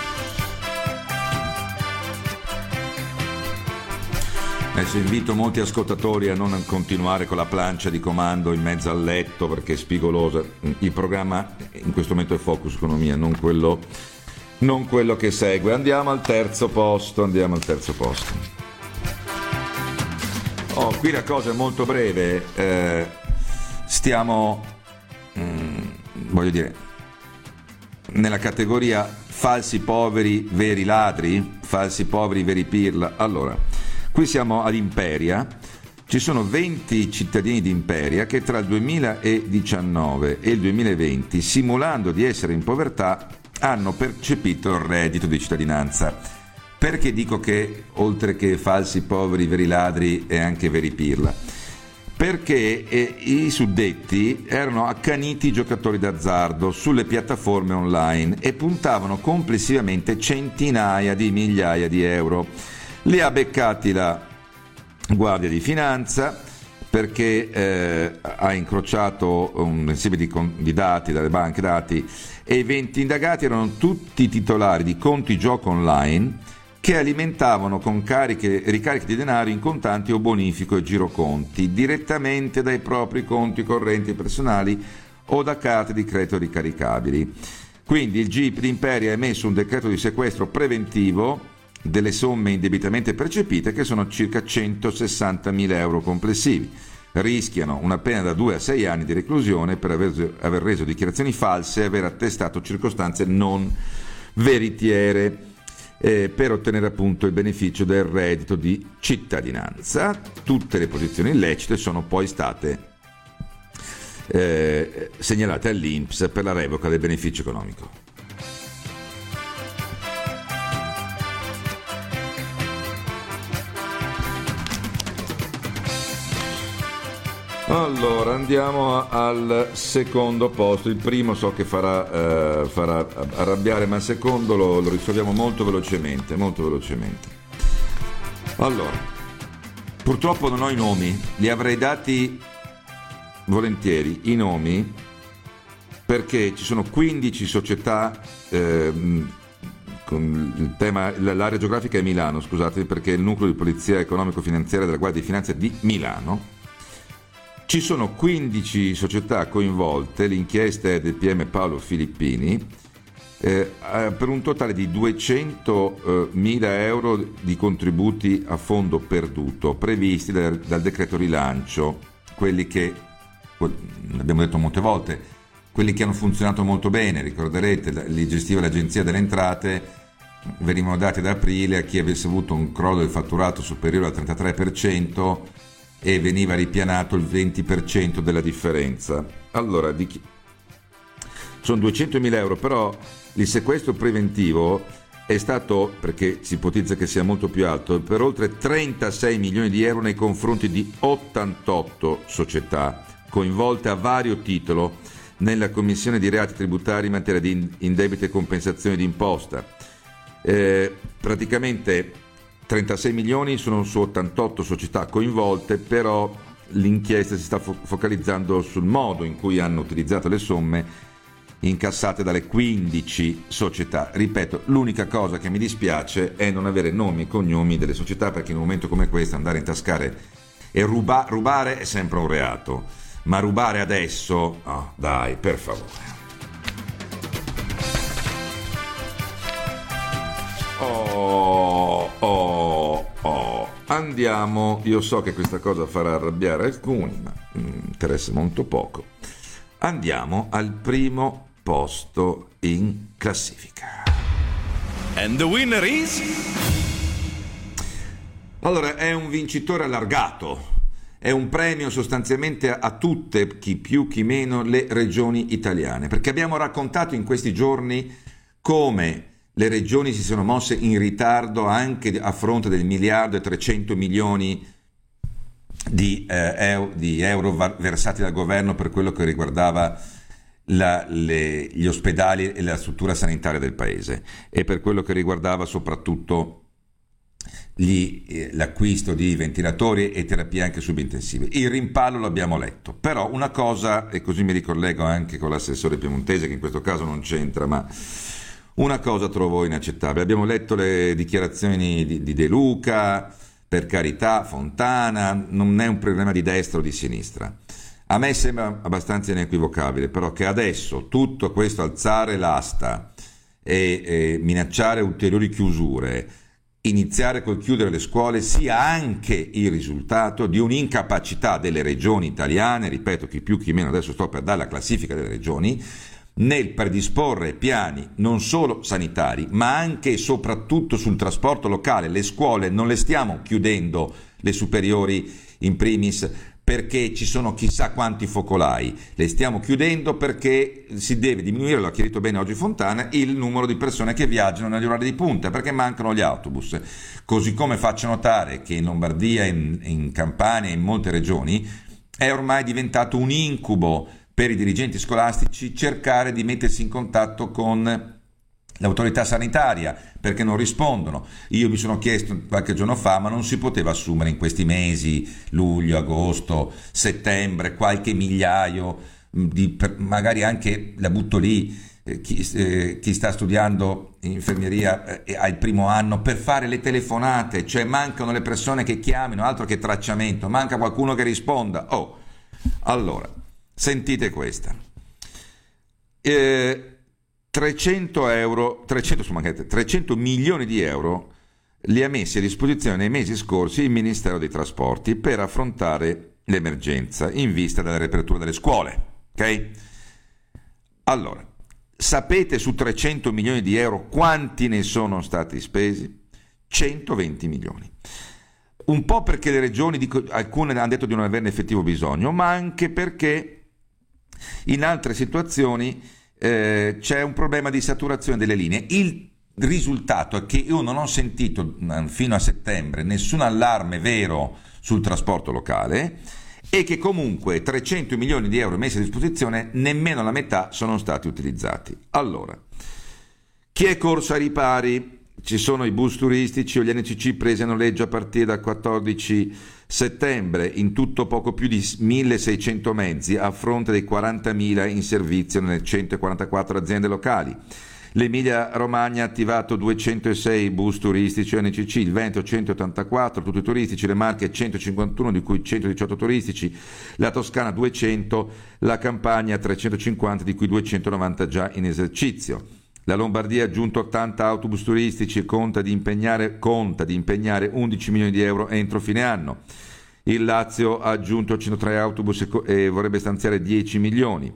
Adesso invito molti ascoltatori a non continuare con la plancia di comando in mezzo al letto perché è spigolosa. Il programma in questo momento è Focus Economia, non quello, non quello che segue. Andiamo al terzo posto, andiamo al terzo posto. Oh, qui la cosa è molto breve. Eh, stiamo Mm, voglio dire, nella categoria falsi poveri veri ladri, falsi poveri veri pirla. Allora, qui siamo ad Imperia, ci sono venti cittadini di Imperia che tra il duemiladiciannove e il duemilaventi, simulando di essere in povertà, hanno percepito il reddito di cittadinanza. Perché dico che oltre che falsi poveri veri ladri è anche veri pirla? Perché eh, i suddetti erano accaniti giocatori d'azzardo sulle piattaforme online e puntavano complessivamente centinaia di migliaia di euro. Li ha beccati la Guardia di Finanza perché eh, ha incrociato un insieme di, di dati dalle banche dati, e i venti indagati erano tutti titolari di conti gioco online che alimentavano con cariche, ricariche di denaro in contanti o bonifico e giroconti direttamente dai propri conti correnti personali o da carte di credito ricaricabili. Quindi il G I P di Imperia ha emesso un decreto di sequestro preventivo delle somme indebitamente percepite, che sono circa centosessantamila euro complessivi. Rischiano una pena da due a sei anni di reclusione per aver, aver reso dichiarazioni false e aver attestato circostanze non veritiere, Eh, per ottenere appunto il beneficio del reddito di cittadinanza. Tutte le posizioni illecite sono poi state eh, segnalate all'I N P S per la revoca del beneficio economico. Allora andiamo al secondo posto. Il primo so che farà, eh, farà arrabbiare, ma il secondo lo, lo risolviamo molto velocemente, molto velocemente. Allora, purtroppo non ho i nomi, li avrei dati volentieri i nomi, perché ci sono quindici società, eh, con il tema, l'area geografica è Milano, scusate, perché è il nucleo di polizia economico-finanziaria della Guardia di Finanza di Milano. Ci sono quindici società coinvolte, l'inchiesta è del P M Paolo Filippini, eh, per un totale di duecentomila euro di contributi a fondo perduto previsti dal, dal decreto rilancio, quelli che, abbiamo detto molte volte, quelli che hanno funzionato molto bene. Ricorderete, li gestiva l'Agenzia delle Entrate, venivano dati ad aprile a chi avesse avuto un crollo del fatturato superiore al trentatré per cento e veniva ripianato il venti per cento della differenza. Allora, di chi... sono duecentomila euro, però il sequestro preventivo è stato, perché si ipotizza che sia molto più alto, per oltre trentasei milioni di euro nei confronti di ottantotto società coinvolte a vario titolo nella commissione di reati tributari in materia di indebite compensazioni di imposta. Eh, praticamente trentasei milioni sono su ottantotto società coinvolte, però l'inchiesta si sta fo- focalizzando sul modo in cui hanno utilizzato le somme incassate dalle quindici società. Ripeto, l'unica cosa che mi dispiace è non avere nomi e cognomi delle società, perché in un momento come questo andare a intascare e ruba- rubare è sempre un reato, ma rubare adesso, oh, dai, per favore. Oh, oh. andiamo, io so che questa cosa farà arrabbiare alcuni, ma mi interessa molto poco. Andiamo al primo posto in classifica. And the winner is... Allora, è un vincitore allargato, è un premio sostanzialmente a tutte, chi più chi meno, le regioni italiane, perché abbiamo raccontato in questi giorni come le regioni si sono mosse in ritardo anche a fronte del miliardo e trecento milioni di, eh, euro, di euro versati dal governo per quello che riguardava la, le, gli ospedali e la struttura sanitaria del paese, e per quello che riguardava soprattutto Gli, eh, l'acquisto di ventilatori e terapie anche subintensive. Il rimpallo l'abbiamo letto, però una cosa, e così mi ricollego anche con l'assessore piemontese, che in questo caso non c'entra, ma una cosa trovo inaccettabile. Abbiamo letto le dichiarazioni di, di De Luca, per carità, Fontana, non è un problema di destra o di sinistra. A me sembra abbastanza inequivocabile però che adesso tutto questo alzare l'asta e, e minacciare ulteriori chiusure, iniziare col chiudere le scuole, sia anche il risultato di un'incapacità delle regioni italiane, ripeto, chi più chi meno, adesso sto per dare la classifica delle regioni, nel predisporre piani non solo sanitari, ma anche e soprattutto sul trasporto locale. Le scuole non le stiamo chiudendo, le superiori in primis, perché ci sono chissà quanti focolai, le stiamo chiudendo perché si deve diminuire, lo ha chiarito bene oggi Fontana, il numero di persone che viaggiano negli orari di punta, perché mancano gli autobus. Così come faccio notare che in Lombardia, in, in Campania e in molte regioni è ormai diventato un incubo per i dirigenti scolastici cercare di mettersi in contatto con l'autorità sanitaria, perché non rispondono. Io mi sono chiesto qualche giorno fa, ma non si poteva assumere in questi mesi, luglio, agosto, settembre, qualche migliaio di, magari anche, la butto lì, eh, chi, eh, chi sta studiando infermieria eh, al primo anno, per fare le telefonate, cioè mancano le persone che chiamino, altro che tracciamento, manca qualcuno che risponda. Oh, allora, sentite questa. Eh, trecento euro, trecento, insomma, trecento milioni di euro li ha messi a disposizione nei mesi scorsi il Ministero dei Trasporti per affrontare l'emergenza in vista della riapertura delle scuole. Ok? Allora, sapete su trecento milioni di euro quanti ne sono stati spesi? centoventi milioni. Un po' perché le regioni, dico, alcune hanno detto di non averne effettivo bisogno, ma anche perché in altre situazioni Eh, c'è un problema di saturazione delle linee. Il risultato è che io non ho sentito fino a settembre nessun allarme vero sul trasporto locale, e che comunque trecento milioni di euro messi a disposizione, nemmeno la metà sono stati utilizzati. Allora, chi è corso ai ripari? Ci sono i bus turistici o gli N C C presi a noleggio a partire dal quattordici settembre, in tutto poco più di milleseicento mezzi a fronte dei quarantamila in servizio nelle centoquarantaquattro aziende locali. L'Emilia Romagna ha attivato duecentosei bus turistici o N C C, il Veneto centottantaquattro, tutti turistici, le Marche centocinquantuno, di cui centodiciotto turistici, la Toscana duecento, la Campania trecentocinquanta, di cui duecentonovanta già in esercizio. La Lombardia ha aggiunto ottanta autobus turistici e conta di impegnare, conta di impegnare undici milioni di euro entro fine anno. Il Lazio ha aggiunto centotré autobus e vorrebbe stanziare dieci milioni.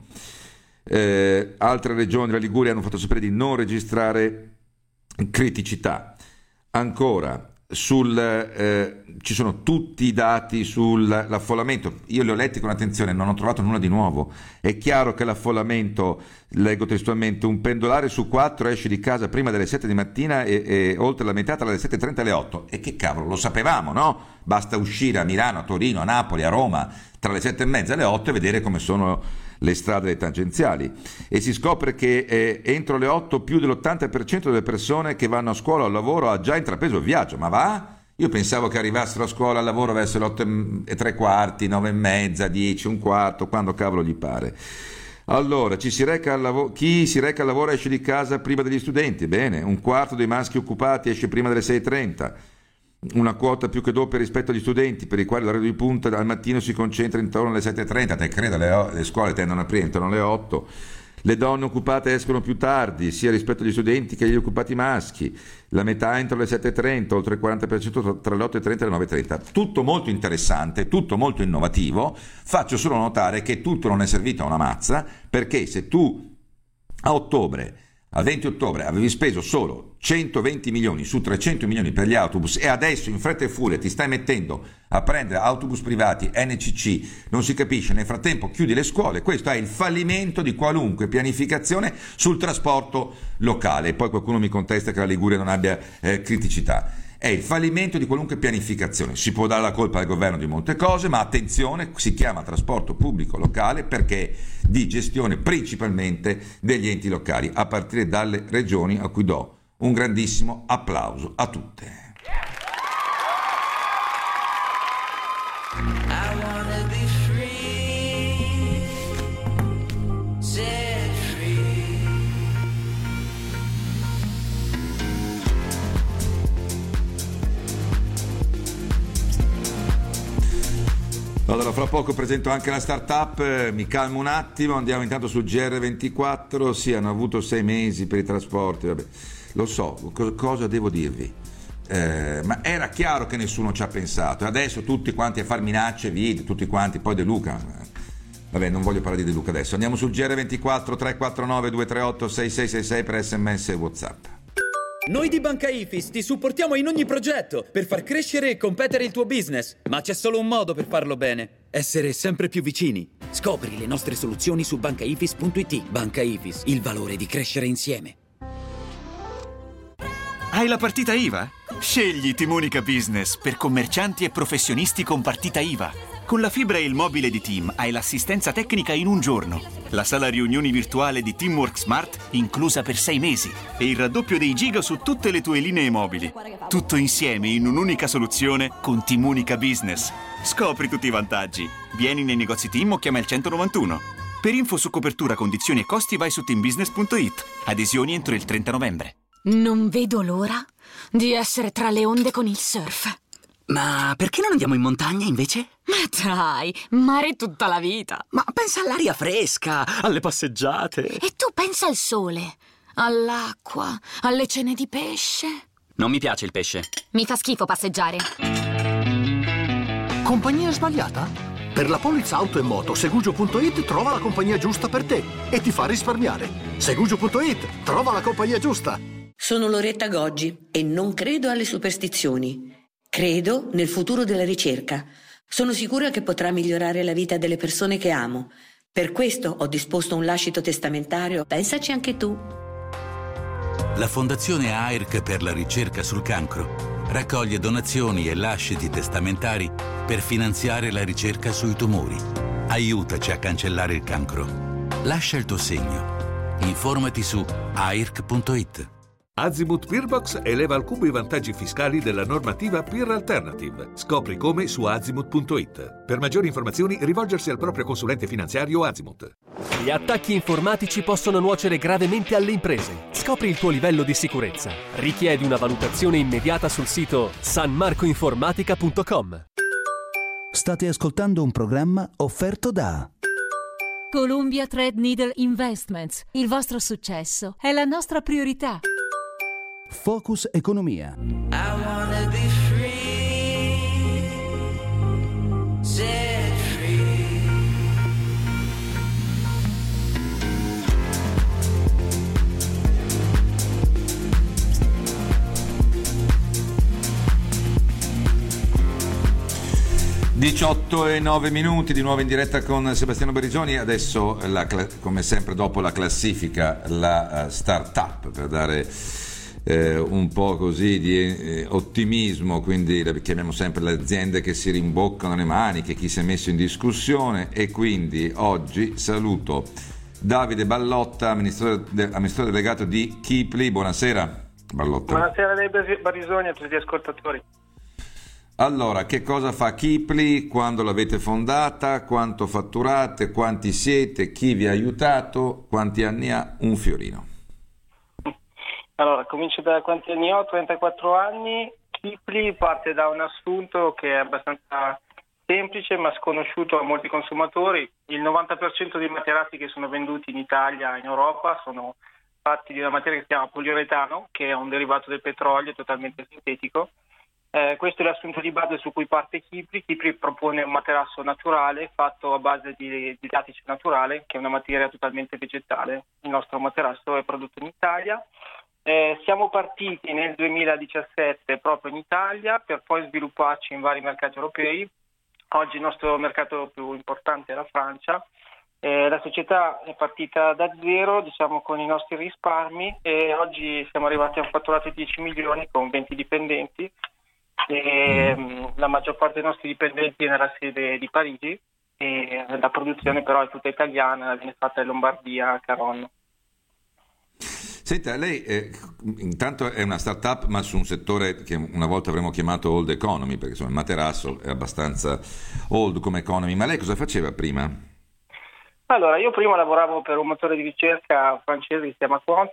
Eh, altre regioni della Liguria hanno fatto sapere di non registrare criticità. Ancora, sul, eh, ci sono tutti i dati sull'affollamento. Io li ho letti con attenzione, non ho trovato nulla di nuovo. È chiaro che l'affollamento, leggo testualmente, un pendolare su quattro esce di casa prima delle sette di mattina e, e oltre la metà tra le sette e trenta e le otto. E che cavolo, lo sapevamo, no? Basta uscire a Milano, a Torino, a Napoli, a Roma tra le sette e mezza e le otto e vedere come sono le strade dei tangenziali, e si scopre che eh, entro le otto più dell'ottanta per cento delle persone che vanno a scuola o al lavoro ha già intrapreso il viaggio. Ma va? Io pensavo che arrivassero a scuola al lavoro verso le otto e tre quarti, nove e mezza, dieci, un quarto, quando cavolo gli pare. Allora, ci si reca al lavoro, chi si reca al lavoro esce di casa prima degli studenti. Bene, un quarto dei maschi occupati esce prima delle sei e trenta. Una quota più che doppia rispetto agli studenti, per i quali l'orario di punta al mattino si concentra intorno alle sette e trenta. Te credo, le, le scuole tendono a aprire intorno alle otto. Le donne occupate escono più tardi, sia rispetto agli studenti che agli occupati maschi. La metà entro le sette e trenta, oltre il quaranta per cento tra le otto e trenta e le nove e trenta. Tutto molto interessante, tutto molto innovativo. Faccio solo notare che tutto non è servito a una mazza, perché se tu a ottobre, al venti ottobre, avevi speso solo centoventi milioni su trecento milioni per gli autobus e adesso in fretta e furia ti stai mettendo a prendere autobus privati, N C C, non si capisce, nel frattempo chiudi le scuole, questo è il fallimento di qualunque pianificazione sul trasporto locale. E poi qualcuno mi contesta che la Liguria non abbia eh, criticità. È il fallimento di qualunque pianificazione. Si può dare la colpa al governo di molte cose, ma attenzione, si chiama trasporto pubblico locale perché di gestione principalmente degli enti locali, a partire dalle regioni, a cui do un grandissimo applauso a tutte. Allora, fra poco presento anche la startup, mi calmo un attimo, andiamo intanto su G R ventiquattro, sì, hanno avuto sei mesi per i trasporti, vabbè, lo so, co- cosa devo dirvi? Eh, ma era chiaro che nessuno ci ha pensato, e adesso tutti quanti a far minacce, video, tutti quanti, poi De Luca, vabbè, non voglio parlare di De Luca adesso, andiamo sul G R ventiquattro tre quattro nove due tre otto sei sei sei sei per sms e WhatsApp. Noi di Banca Ifis ti supportiamo in ogni progetto per far crescere e competere il tuo business. Ma c'è solo un modo per farlo bene: essere sempre più vicini. Scopri le nostre soluzioni su bancaifis punto it. Banca Ifis, il valore di crescere insieme. Hai la partita I V A? Scegli Timunica Business per commercianti e professionisti con partita I V A. Con la fibra e il mobile di Team hai l'assistenza tecnica in un giorno, la sala riunioni virtuale di Teamwork Smart inclusa per sei mesi e il raddoppio dei giga su tutte le tue linee mobili. Tutto insieme in un'unica soluzione con Timunica Business. Scopri tutti i vantaggi. Vieni nei negozi Team o chiama il centonovantuno. Per info su copertura, condizioni e costi vai su team business punto it. Adesioni entro il trenta novembre. Non vedo l'ora di essere tra le onde con il surf. Ma perché non andiamo in montagna invece? Ma dai, mare tutta la vita. Ma pensa all'aria fresca, alle passeggiate. E tu pensa al sole, all'acqua, alle cene di pesce. Non mi piace il pesce. Mi fa schifo passeggiare. Compagnia sbagliata? Per la polizza auto e moto Segugio punto it trova la compagnia giusta per te e ti fa risparmiare. Segugio punto it trova la compagnia giusta. Sono Loretta Goggi e non credo alle superstizioni. Credo nel futuro della ricerca. Sono sicura che potrà migliorare la vita delle persone che amo. Per questo ho disposto un lascito testamentario. Pensaci anche tu. La Fondazione A I R C per la ricerca sul cancro raccoglie donazioni e lasciti testamentari per finanziare la ricerca sui tumori. Aiutaci a cancellare il cancro. Lascia il tuo segno. Informati su A I R C punto it. Azimut Peerbox eleva al cubo i vantaggi fiscali della normativa Peer Alternative. Scopri come su azimut punto it. Per maggiori informazioni rivolgersi al proprio consulente finanziario Azimut. Gli attacchi informatici possono nuocere gravemente alle imprese. Scopri il tuo livello di sicurezza. Richiedi una valutazione immediata sul sito san marco informatica punto com. State ascoltando un programma offerto da Columbia Threadneedle Investments. Il vostro successo è la nostra priorità. Focus Economia. I wanna be free, set free. diciotto e nove minuti, di nuovo in diretta con Sebastiano Berigioni. Adesso, la, come sempre, dopo la classifica, la uh, startup, per dare Eh, un po' così di eh, ottimismo, quindi le chiamiamo sempre le aziende che si rimboccano le maniche, chi si è messo in discussione. E quindi oggi saluto Davide Ballotta, amministratore, de, amministratore delegato di Keeply. Buonasera Ballotta. Buonasera a lei Barisoni e a tutti gli ascoltatori. Allora, che cosa fa Keeply, quando l'avete fondata, quanto fatturate, quanti siete, chi vi ha aiutato, quanti anni ha? Un fiorino. Allora, comincio da quanti anni ho? trentaquattro anni. Keeply parte da un assunto che è abbastanza semplice ma sconosciuto a molti consumatori. Il novanta per cento dei materassi che sono venduti in Italia e in Europa sono fatti di una materia che si chiama poliuretano, che è un derivato del petrolio totalmente sintetico. Eh, questo è l'assunto di base su cui parte Kipli. Kipli propone un materasso naturale fatto a base di, di lattice naturale, che è una materia totalmente vegetale. Il nostro materasso è prodotto in Italia. Eh, siamo partiti nel duemiladiciassette proprio in Italia per poi svilupparci in vari mercati europei. Oggi il nostro mercato più importante è la Francia. Eh, la società è partita da zero, diciamo, con i nostri risparmi, e oggi siamo arrivati a un fatturato di dieci milioni con venti dipendenti. E, mm. La maggior parte dei nostri dipendenti è nella sede di Parigi, e la produzione però è tutta italiana, viene fatta in Lombardia, a Caronno. Senta, lei eh, intanto è una start-up ma su un settore che una volta avremmo chiamato old economy, perché insomma il materasso è abbastanza old come economy, ma lei cosa faceva prima? Allora, io prima lavoravo per un motore di ricerca francese che si chiama Quant,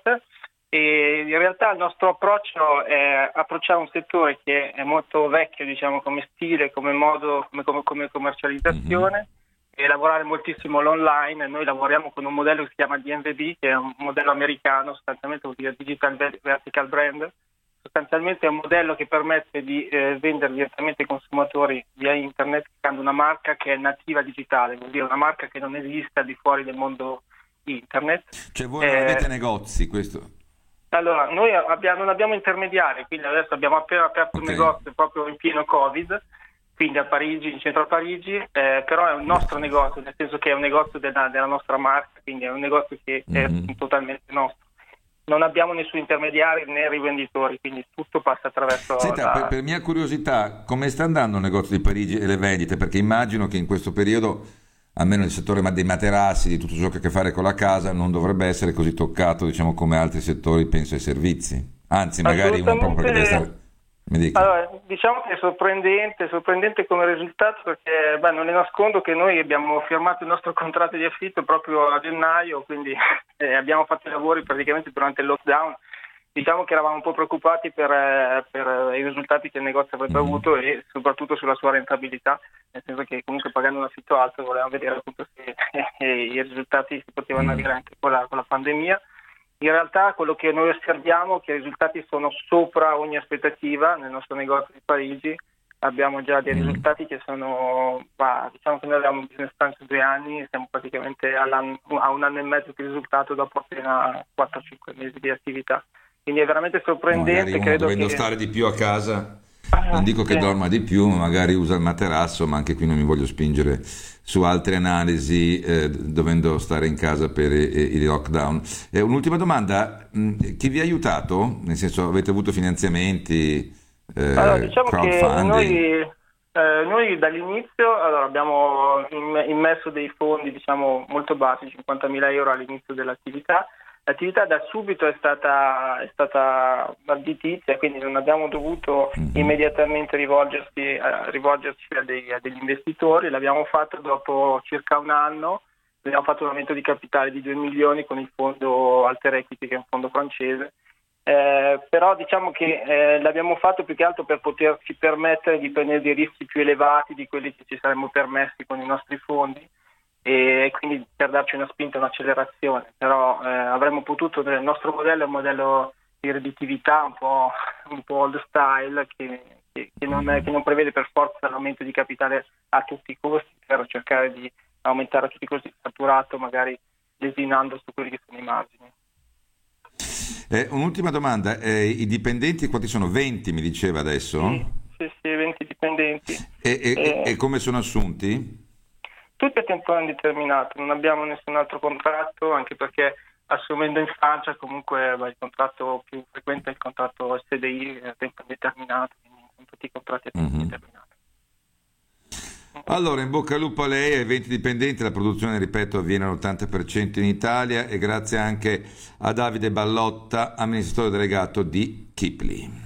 e in realtà il nostro approccio è approcciare un settore che è molto vecchio, diciamo, come stile, come modo, come, come, come commercializzazione, mm-hmm. e lavorare moltissimo l'online. Noi lavoriamo con un modello che si chiama D M V B, che è un modello americano, sostanzialmente vuol dire Digital Vertical Brand. Sostanzialmente è un modello che permette di eh, vendere direttamente ai consumatori via internet, creando una marca che è nativa digitale, vuol dire una marca che non esiste al di fuori del mondo internet. Cioè voi non eh, avete negozi, questo? Allora, noi abbiamo, non abbiamo intermediari, quindi adesso abbiamo appena aperto okay. un negozio proprio in pieno Covid, quindi a Parigi, in centro a Parigi, eh, però è un nostro negozio, nel senso che è un negozio della, della nostra marca, quindi è un negozio che mm-hmm. è totalmente nostro. Non abbiamo nessun intermediari né rivenditori, quindi tutto passa attraverso... Senta, la... per, per mia curiosità, come sta andando il negozio di Parigi e le vendite? Perché immagino che in questo periodo, almeno nel settore dei materassi, di tutto ciò che ha a che fare con la casa, non dovrebbe essere così toccato, diciamo, come altri settori, penso ai servizi. Anzi, magari uno proprio perché deve stare... Mi dica. Allora, diciamo che è sorprendente, sorprendente come risultato, perché beh, non le nascondo che noi abbiamo firmato il nostro contratto di affitto proprio a gennaio, quindi eh, abbiamo fatto i lavori praticamente durante il lockdown. Diciamo che eravamo un po' preoccupati per, eh, per i risultati che il negozio avrebbe mm. avuto e soprattutto sulla sua rentabilità, nel senso che comunque pagando un affitto alto volevamo vedere appunto se eh, i risultati si potevano avere anche con la, con la pandemia. In realtà quello che noi osserviamo è che i risultati sono sopra ogni aspettativa. Nel nostro negozio di Parigi abbiamo già dei risultati che sono, bah, diciamo che noi abbiamo un business plan su due anni e siamo praticamente a un anno e mezzo di risultato dopo appena quattro cinque mesi di attività. Quindi è veramente sorprendente. Magari credo dovendo che... stare di più a casa, non dico che sì. dorma di più, magari usa il materasso, ma anche qui non mi voglio spingere su altre analisi, eh, dovendo stare in casa per eh, il lockdown. Eh, un'ultima domanda, mh, chi vi ha aiutato? Nel senso, avete avuto finanziamenti, eh, allora, diciamo crowdfunding? Che noi, eh, noi dall'inizio allora, abbiamo immesso dei fondi, diciamo, molto bassi, cinquantamila euro all'inizio dell'attività. L'attività da subito è stata, è stata additizia, quindi non abbiamo dovuto mm-hmm. immediatamente rivolgersi, eh, rivolgerci a, dei, a degli investitori. L'abbiamo fatto dopo circa un anno, abbiamo fatto un aumento di capitale di due milioni con il fondo Alter Equity, che è un fondo francese, eh, però diciamo che eh, l'abbiamo fatto più che altro per poterci permettere di prendere dei rischi più elevati di quelli che ci saremmo permessi con i nostri fondi, e quindi per darci una spinta, un'accelerazione. Però eh, avremmo potuto, il nostro modello è un modello di redditività un po', un po' old style, che, che, che, non è, che non prevede per forza l'aumento di capitale a tutti i costi, per cercare di aumentare a tutti i costi il fatturato, magari lesinando su quelli che sono i margini. Eh, un'ultima domanda, eh, i dipendenti quanti sono? venti mi diceva adesso? Sì, sì, sì venti dipendenti. E, e, eh, e come sono assunti? Tutti a tempo indeterminato, non abbiamo nessun altro contratto, anche perché assumendo in Francia comunque beh, il contratto più frequente è il contratto S D I a tempo indeterminato, quindi sono tutti contratti a tempo mm-hmm. indeterminato. Allora, in bocca al lupo a lei e ai venti dipendenti, la produzione, ripeto, avviene all'ottanta per cento in Italia, e grazie anche a Davide Ballotta, amministratore delegato di Kipli.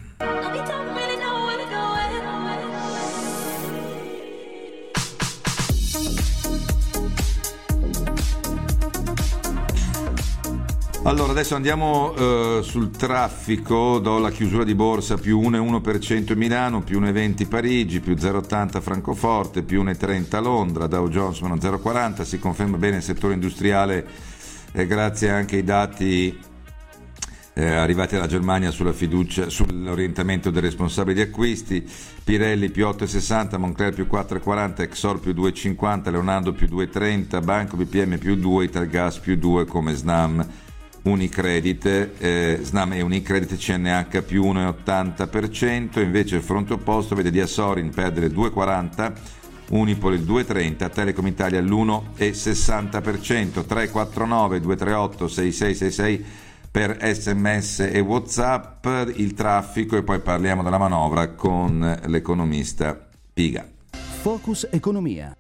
Allora adesso andiamo uh, sul traffico. Do la chiusura di borsa: più uno virgola uno per cento Milano, più uno virgola venti Parigi, più zero virgola ottanta Francoforte, più uno virgola trenta Londra. Dow Jones meno zero virgola quaranta. Si conferma bene il settore industriale eh, grazie anche ai dati eh, arrivati dalla Germania sulla fiducia, sull'orientamento dei responsabili di acquisti. Pirelli più otto virgola sessanta, Moncler più quattro virgola quaranta, Exor più due virgola cinquanta, Leonardo più due virgola trenta, Banco B P M più due, Italgas più due, come Snam, Unicredit, eh, Snam e Unicredit, C N H più uno virgola ottanta per cento. Invece il fronte opposto vede Diasorin perdere due virgola quaranta, Unipol il due virgola trenta, Telecom Italia l'uno virgola sessanta per cento. Tre quattro nove due tre otto sei sei sei sei per sms e WhatsApp. Il traffico, e poi parliamo della manovra con l'economista Piga. Focus Economia.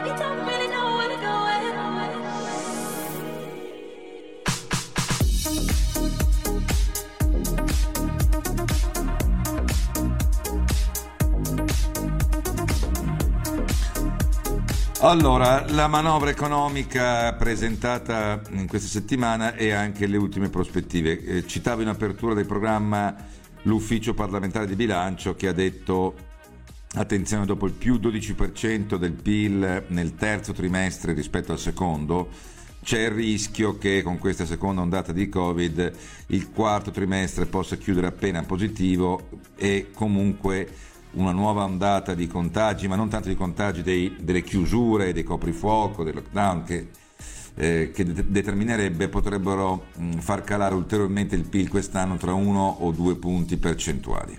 Allora, la manovra economica presentata in questa settimana e anche le ultime prospettive. Eh, citavo in apertura del programma l'ufficio parlamentare di bilancio che ha detto: attenzione, dopo il più dodici per cento del P I L nel terzo trimestre rispetto al secondo, c'è il rischio che con questa seconda ondata di Covid il quarto trimestre possa chiudere appena positivo e comunque una nuova ondata di contagi, ma non tanto di contagi, dei, delle chiusure, dei coprifuoco, del lockdown che, eh, che de- determinerebbe, potrebbero mh, far calare ulteriormente il P I L quest'anno tra uno o due punti percentuali.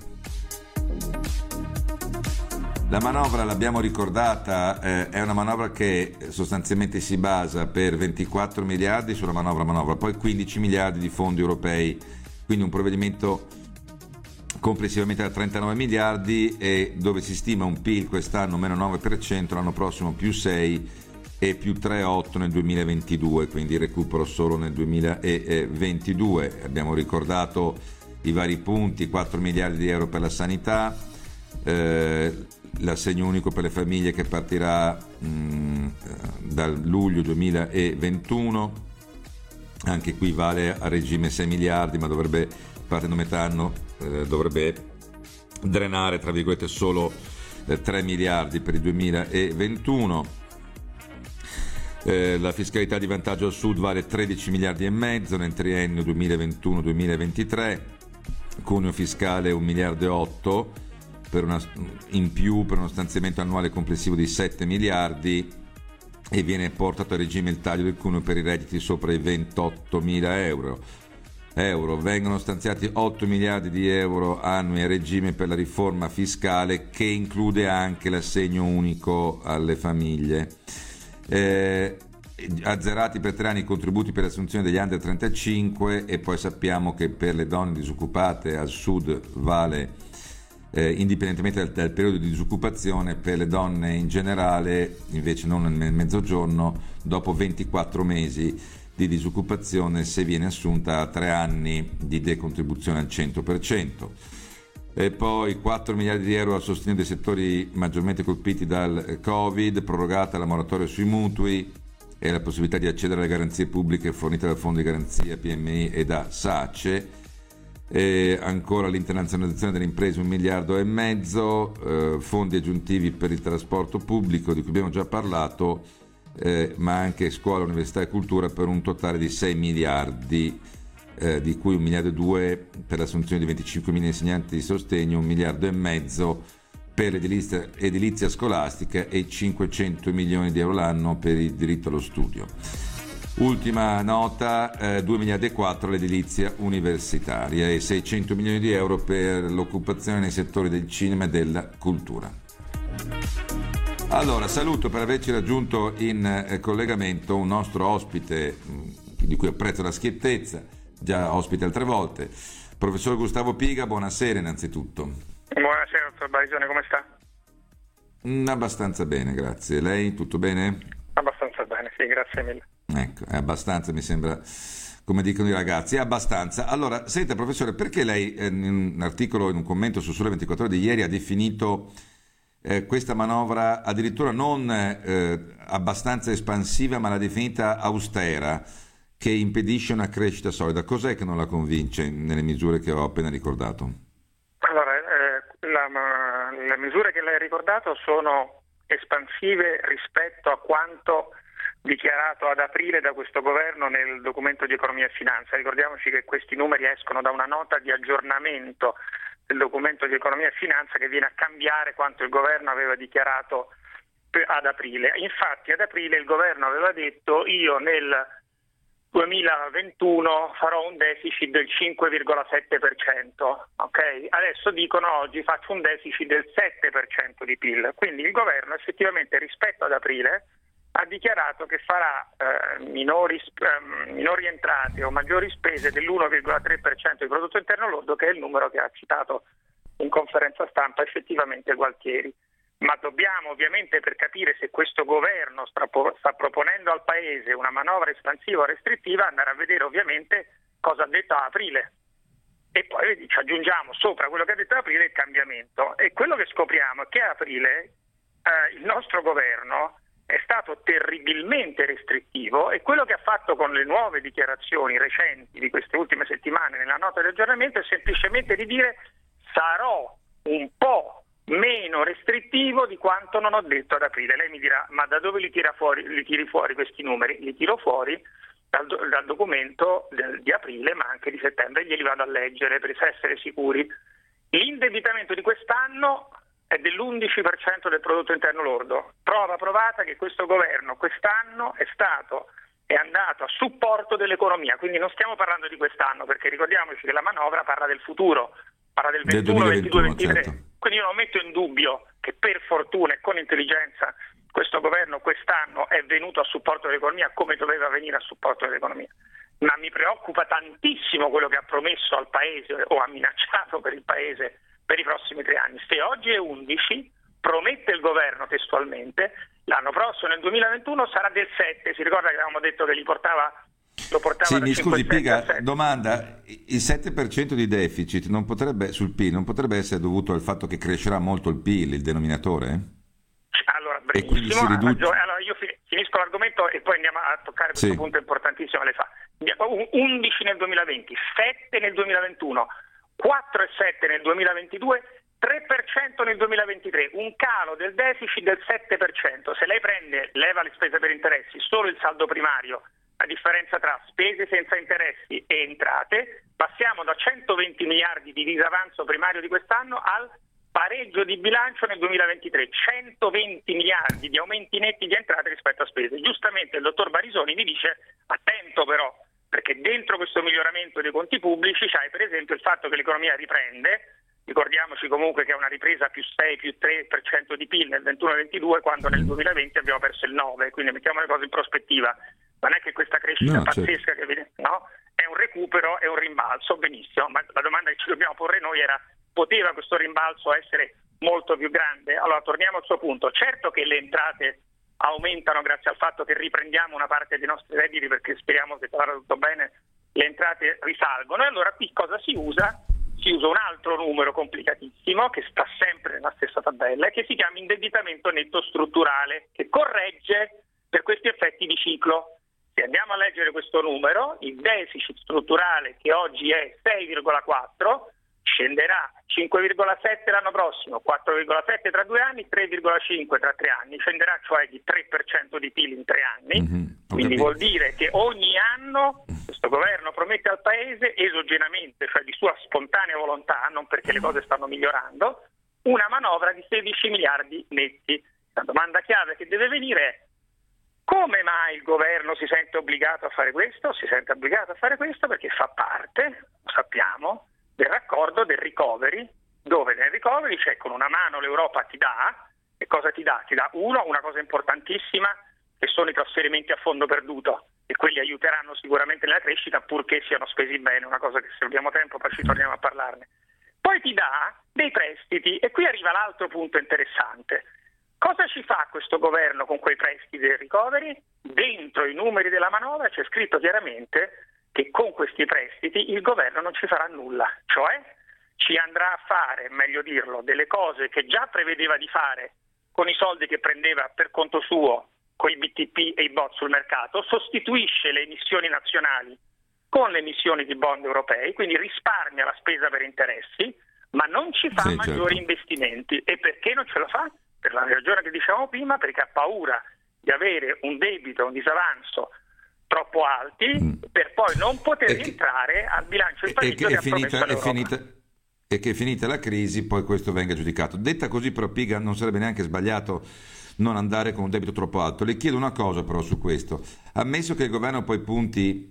La manovra, l'abbiamo ricordata, eh, è una manovra che sostanzialmente si basa per ventiquattro miliardi sulla manovra manovra, poi quindici miliardi di fondi europei, quindi un provvedimento complessivamente da trentanove miliardi, e dove si stima un P I L quest'anno meno nove per cento, l'anno prossimo più sei e più tre virgola otto nel duemilaventidue, quindi recupero solo nel duemilaventidue. Abbiamo ricordato i vari punti: quattro miliardi di euro per la sanità, eh, l'assegno unico per le famiglie che partirà mh, dal luglio duemilaventuno, anche qui vale a regime sei miliardi, ma dovrebbe, partendo metà anno, eh, dovrebbe drenare tra virgolette solo eh, tre miliardi per il duemilaventuno. Eh, la fiscalità di vantaggio al sud vale tredici miliardi e mezzo nel triennio duemilaventuno duemilaventitré, cuneo fiscale un miliardo e otto per una, in più per uno stanziamento annuale complessivo di sette miliardi, e viene portato a regime il taglio del cuneo per i redditi sopra i ventottomila euro. euro. Vengono stanziati otto miliardi di euro annui a regime per la riforma fiscale, che include anche l'assegno unico alle famiglie. Eh, azzerati per tre anni i contributi per l'assunzione degli under trentacinque, e poi sappiamo che per le donne disoccupate al sud vale eh, indipendentemente dal, dal periodo di disoccupazione. Per le donne in generale, invece non nel mezzogiorno, dopo ventiquattro mesi di disoccupazione, se viene assunta a tre anni di decontribuzione al cento per cento. E poi quattro miliardi di euro a sostegno dei settori maggiormente colpiti dal Covid, prorogata la moratoria sui mutui e la possibilità di accedere alle garanzie pubbliche fornite dal Fondo di Garanzia P M I e da SACE. E ancora l'internazionalizzazione delle imprese, un miliardo e mezzo, eh, fondi aggiuntivi per il trasporto pubblico di cui abbiamo già parlato, eh, ma anche scuola, università e cultura per un totale di sei miliardi, eh, di cui un miliardo e due per l'assunzione di venticinquemila insegnanti di sostegno, un miliardo e mezzo per l'edilizia edilizia scolastica e cinquecento milioni di euro l'anno per il diritto allo studio. Ultima nota, eh, due miliardi e quattro l'edilizia universitaria e seicento milioni di euro per l'occupazione nei settori del cinema e della cultura. Allora, saluto per averci raggiunto in eh, collegamento un nostro ospite mh, di cui apprezzo la schiettezza, già ospite altre volte, professor Gustavo Piga. Buonasera innanzitutto. Buonasera dottor Barisone, come sta? Mm, abbastanza bene, grazie. Lei tutto bene? Abbastanza bene, sì, grazie mille. Ecco, è abbastanza, mi sembra, come dicono i ragazzi, è abbastanza. Allora, senta professore, perché lei eh, in un articolo, in un commento su Sole ventiquattro Ore di ieri ha definito eh, questa manovra addirittura non eh, abbastanza espansiva, ma l'ha definita austera? che impedisce una crescita solida. Cos'è che non la convince nelle misure che ho appena ricordato? Allora, eh, la, le misure che lei ha ricordato sono espansive rispetto a quanto dichiarato ad aprile da questo governo nel documento di economia e finanza. Ricordiamoci che questi numeri escono da una nota di aggiornamento del documento di economia e finanza che viene a cambiare quanto il governo aveva dichiarato ad aprile. Infatti ad aprile il governo aveva detto: io nel duemilaventuno farò un deficit del cinque virgola sette per cento, ok? Adesso dicono oggi faccio un deficit del sette per cento di P I L. Quindi il governo effettivamente rispetto ad aprile ha dichiarato che farà eh, minori, eh, minori entrate o maggiori spese dell'uno virgola tre per cento di prodotto interno lordo, che è il numero che ha citato in conferenza stampa effettivamente Gualtieri. Ma dobbiamo ovviamente, per capire se questo governo sta, sta proponendo al Paese una manovra espansiva o restrittiva, andare a vedere ovviamente cosa ha detto a aprile. E poi ci aggiungiamo sopra quello che ha detto a aprile il cambiamento. E quello che scopriamo è che a aprile eh, il nostro governo è stato terribilmente restrittivo, e quello che ha fatto con le nuove dichiarazioni recenti di queste ultime settimane nella nota di aggiornamento è semplicemente di dire: sarò un po' meno restrittivo di quanto non ho detto ad aprile. Lei mi dirà: ma da dove li tira fuori, li tiri fuori questi numeri? Li tiro fuori dal, dal documento del, di aprile, ma anche di settembre, glieli vado a leggere per essere sicuri. L'indebitamento di quest'anno è dell'undici per cento del prodotto interno lordo, prova provata che questo governo quest'anno è stato è andato a supporto dell'economia, quindi non stiamo parlando di quest'anno, perché ricordiamoci che la manovra parla del futuro, parla del ventuno, ventidue, ventitré, certo. Quindi io non metto in dubbio che per fortuna e con intelligenza questo governo quest'anno è venuto a supporto dell'economia come doveva venire a supporto dell'economia, ma mi preoccupa tantissimo quello che ha promesso al Paese o ha minacciato per il Paese per i prossimi tre anni. Se oggi è undici, promette il governo testualmente, l'anno prossimo nel duemilaventuno sarà del sette, si ricorda che avevamo detto che li portava lo portava sì, da mi cinque, scusi Piga, sette. Domanda: il sette per cento di deficit non potrebbe sul P I L non potrebbe essere dovuto al fatto che crescerà molto il P I L, il denominatore? Allora, benissimo, riduce... allora io finisco l'argomento e poi andiamo a toccare questo sì. punto importantissimo che lei fa. undici nel duemilaventi, sette nel duemilaventuno, quattro virgola sette nel duemilaventidue, tre per cento nel duemilaventitré, un calo del deficit del sette per cento. Se lei prende, leva le spese per interessi, solo il saldo primario, la differenza tra spese senza interessi e entrate, passiamo da centoventi miliardi di disavanzo primario di quest'anno al pareggio di bilancio nel duemilaventitré, centoventi miliardi di aumenti netti di entrate rispetto a spese. Giustamente il dottor Barisoni mi dice: attento però, perché dentro questo miglioramento dei conti pubblici c'hai per esempio il fatto che l'economia riprende. Ricordiamoci comunque che è una ripresa più sei, più tre per cento di P I L nel ventuno ventidue, quando nel duemilaventi abbiamo perso il nove, quindi mettiamo le cose in prospettiva. Non è che questa crescita no, pazzesca certo. che viene, no? È un recupero, è un rimbalzo, benissimo, ma la domanda che ci dobbiamo porre noi era: poteva questo rimbalzo essere molto più grande? Allora torniamo al suo punto. Certo che le entrate aumentano grazie al fatto che riprendiamo una parte dei nostri redditi, perché speriamo che vada tutto bene, le entrate risalgono, e allora qui cosa si usa? Si usa un altro numero complicatissimo che sta sempre nella stessa tabella e che si chiama indebitamento netto strutturale, che corregge per questi effetti di ciclo. Se andiamo a leggere questo numero, il deficit strutturale, che oggi è sei virgola quattro, scenderà cinque virgola sette l'anno prossimo, quattro virgola sette tra due anni, tre virgola cinque tra tre anni, scenderà cioè di tre per cento di P I L in tre anni. Mm-hmm, quindi capito. Vuol dire che ogni anno questo governo promette al Paese esogenamente, cioè di sua spontanea volontà, non perché le cose stanno migliorando, una manovra di sedici miliardi netti. La domanda chiave che deve venire è: come mai il governo si sente obbligato a fare questo? Si sente obbligato a fare questo perché fa parte, lo sappiamo, del raccordo del recovery, dove nel recovery c'è con una mano l'Europa ti dà, e cosa ti dà? Ti dà uno, una cosa importantissima, che sono i trasferimenti a fondo perduto, e quelli aiuteranno sicuramente nella crescita purché siano spesi bene, una cosa che se abbiamo tempo poi ci torniamo a parlarne. Poi ti dà dei prestiti, e qui arriva l'altro punto interessante. Cosa ci fa questo governo con quei prestiti del recovery? Dentro i numeri della manovra c'è scritto chiaramente che con questi prestiti il governo non ci farà nulla, cioè ci andrà a fare, meglio dirlo, delle cose che già prevedeva di fare con i soldi che prendeva per conto suo con i B T P e i bond sul mercato, sostituisce le emissioni nazionali con le emissioni di bond europei, quindi risparmia la spesa per interessi, ma non ci fa sì, maggiori certo. investimenti. E perché non ce la fa? Per la ragione che dicevamo prima, perché ha paura di avere un debito, un disavanzo troppo alti mm. per poi non poter e entrare che, al bilancio del paese che che è finita, è finita, e che finita la crisi poi questo venga giudicato. Detta così però, Piga, non sarebbe neanche sbagliato non andare con un debito troppo alto. Le chiedo una cosa però su questo: ammesso che il governo poi punti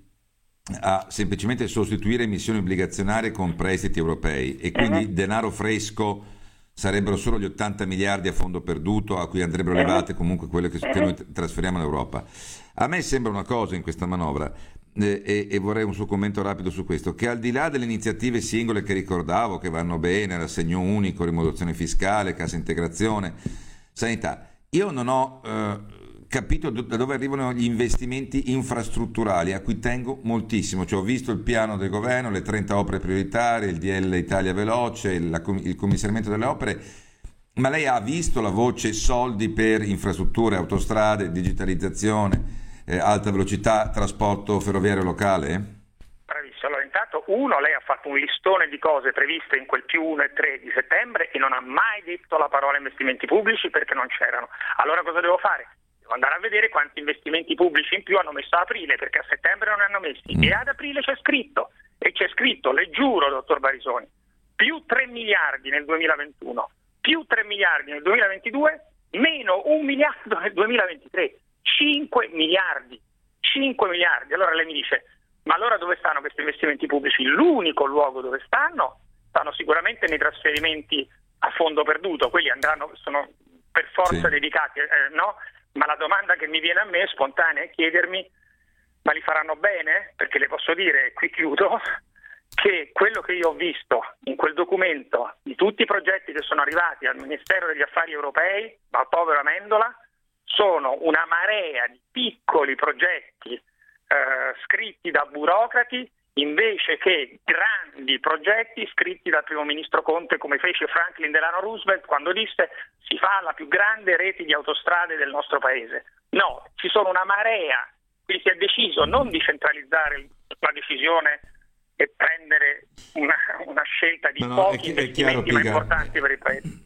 a semplicemente sostituire emissioni obbligazionarie con prestiti europei e quindi uh-huh. denaro fresco sarebbero solo gli ottanta miliardi a fondo perduto a cui andrebbero levate comunque quelle che, che noi trasferiamo all'Europa. A me sembra una cosa in questa manovra eh, e, e vorrei un suo commento rapido su questo, che al di là delle iniziative singole che ricordavo che vanno bene, l'assegno unico, rimodulazione fiscale, cassa integrazione, sanità, io non ho eh, capito da dove arrivano gli investimenti infrastrutturali a cui tengo moltissimo. Cioè, ho visto il piano del governo, le trenta opere prioritarie, il D L Italia Veloce, il, la, il commissariamento delle opere, ma lei ha visto la voce soldi per infrastrutture, autostrade, digitalizzazione, eh, alta velocità, trasporto ferroviario locale? Bravissimo. Allora, intanto, uno, lei ha fatto un listone di cose previste in quel più uno e tre di settembre e non ha mai detto la parola investimenti pubblici perché non c'erano. Allora cosa devo fare? Devo andare a vedere quanti investimenti pubblici in più hanno messo a aprile, perché a settembre non ne hanno messi. Mm. E ad aprile c'è scritto, e c'è scritto, le giuro, dottor Barisoni, più tre miliardi nel duemilaventuno, più tre miliardi nel duemilaventidue, meno un miliardo nel duemilaventitré. cinque miliardi. cinque miliardi. Allora lei mi dice, ma allora dove stanno questi investimenti pubblici? L'unico luogo dove stanno, stanno sicuramente nei trasferimenti a fondo perduto, quelli andranno, sono per forza sì. dedicati, eh, no? Ma la domanda che mi viene a me spontanea è chiedermi, ma li faranno bene? Perché le posso dire, e qui chiudo, che quello che io ho visto in quel documento di tutti i progetti che sono arrivati al Ministero degli Affari Europei, al povero Amendola, sono una marea di piccoli progetti eh, scritti da burocrati invece che grandi progetti scritti dal primo ministro Conte, come fece Franklin Delano Roosevelt quando disse si fa la più grande rete di autostrade del nostro paese. No, ci sono una marea, quindi si è deciso non di centralizzare la decisione e prendere una, una scelta di no, no, pochi è, investimenti è chiaro, ma importanti per il paese.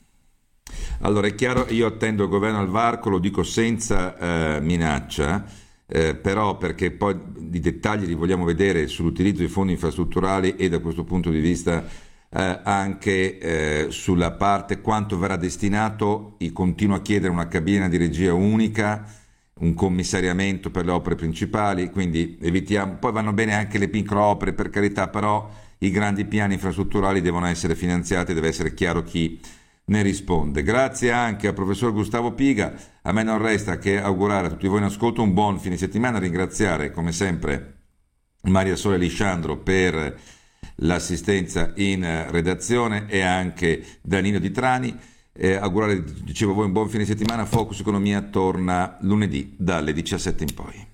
Allora è chiaro, io attendo il governo al varco, lo dico senza eh, minaccia, eh, però perché poi i dettagli li vogliamo vedere sull'utilizzo di fondi infrastrutturali e da questo punto di vista eh, anche eh, sulla parte quanto verrà destinato. Io continuo a chiedere una cabina di regia unica, un commissariamento per le opere principali, quindi evitiamo, poi vanno bene anche le piccole opere per carità, però i grandi piani infrastrutturali devono essere finanziati, deve essere chiaro chi ne risponde. Grazie anche al professor Gustavo Piga. A me non resta che augurare a tutti voi in ascolto un buon fine settimana, ringraziare come sempre Maria Sole Lisciandro per l'assistenza in redazione e anche Danilo Di Trani. Eh, augurare, dicevo voi, un buon fine settimana. Focus Economia torna lunedì dalle diciassette in poi.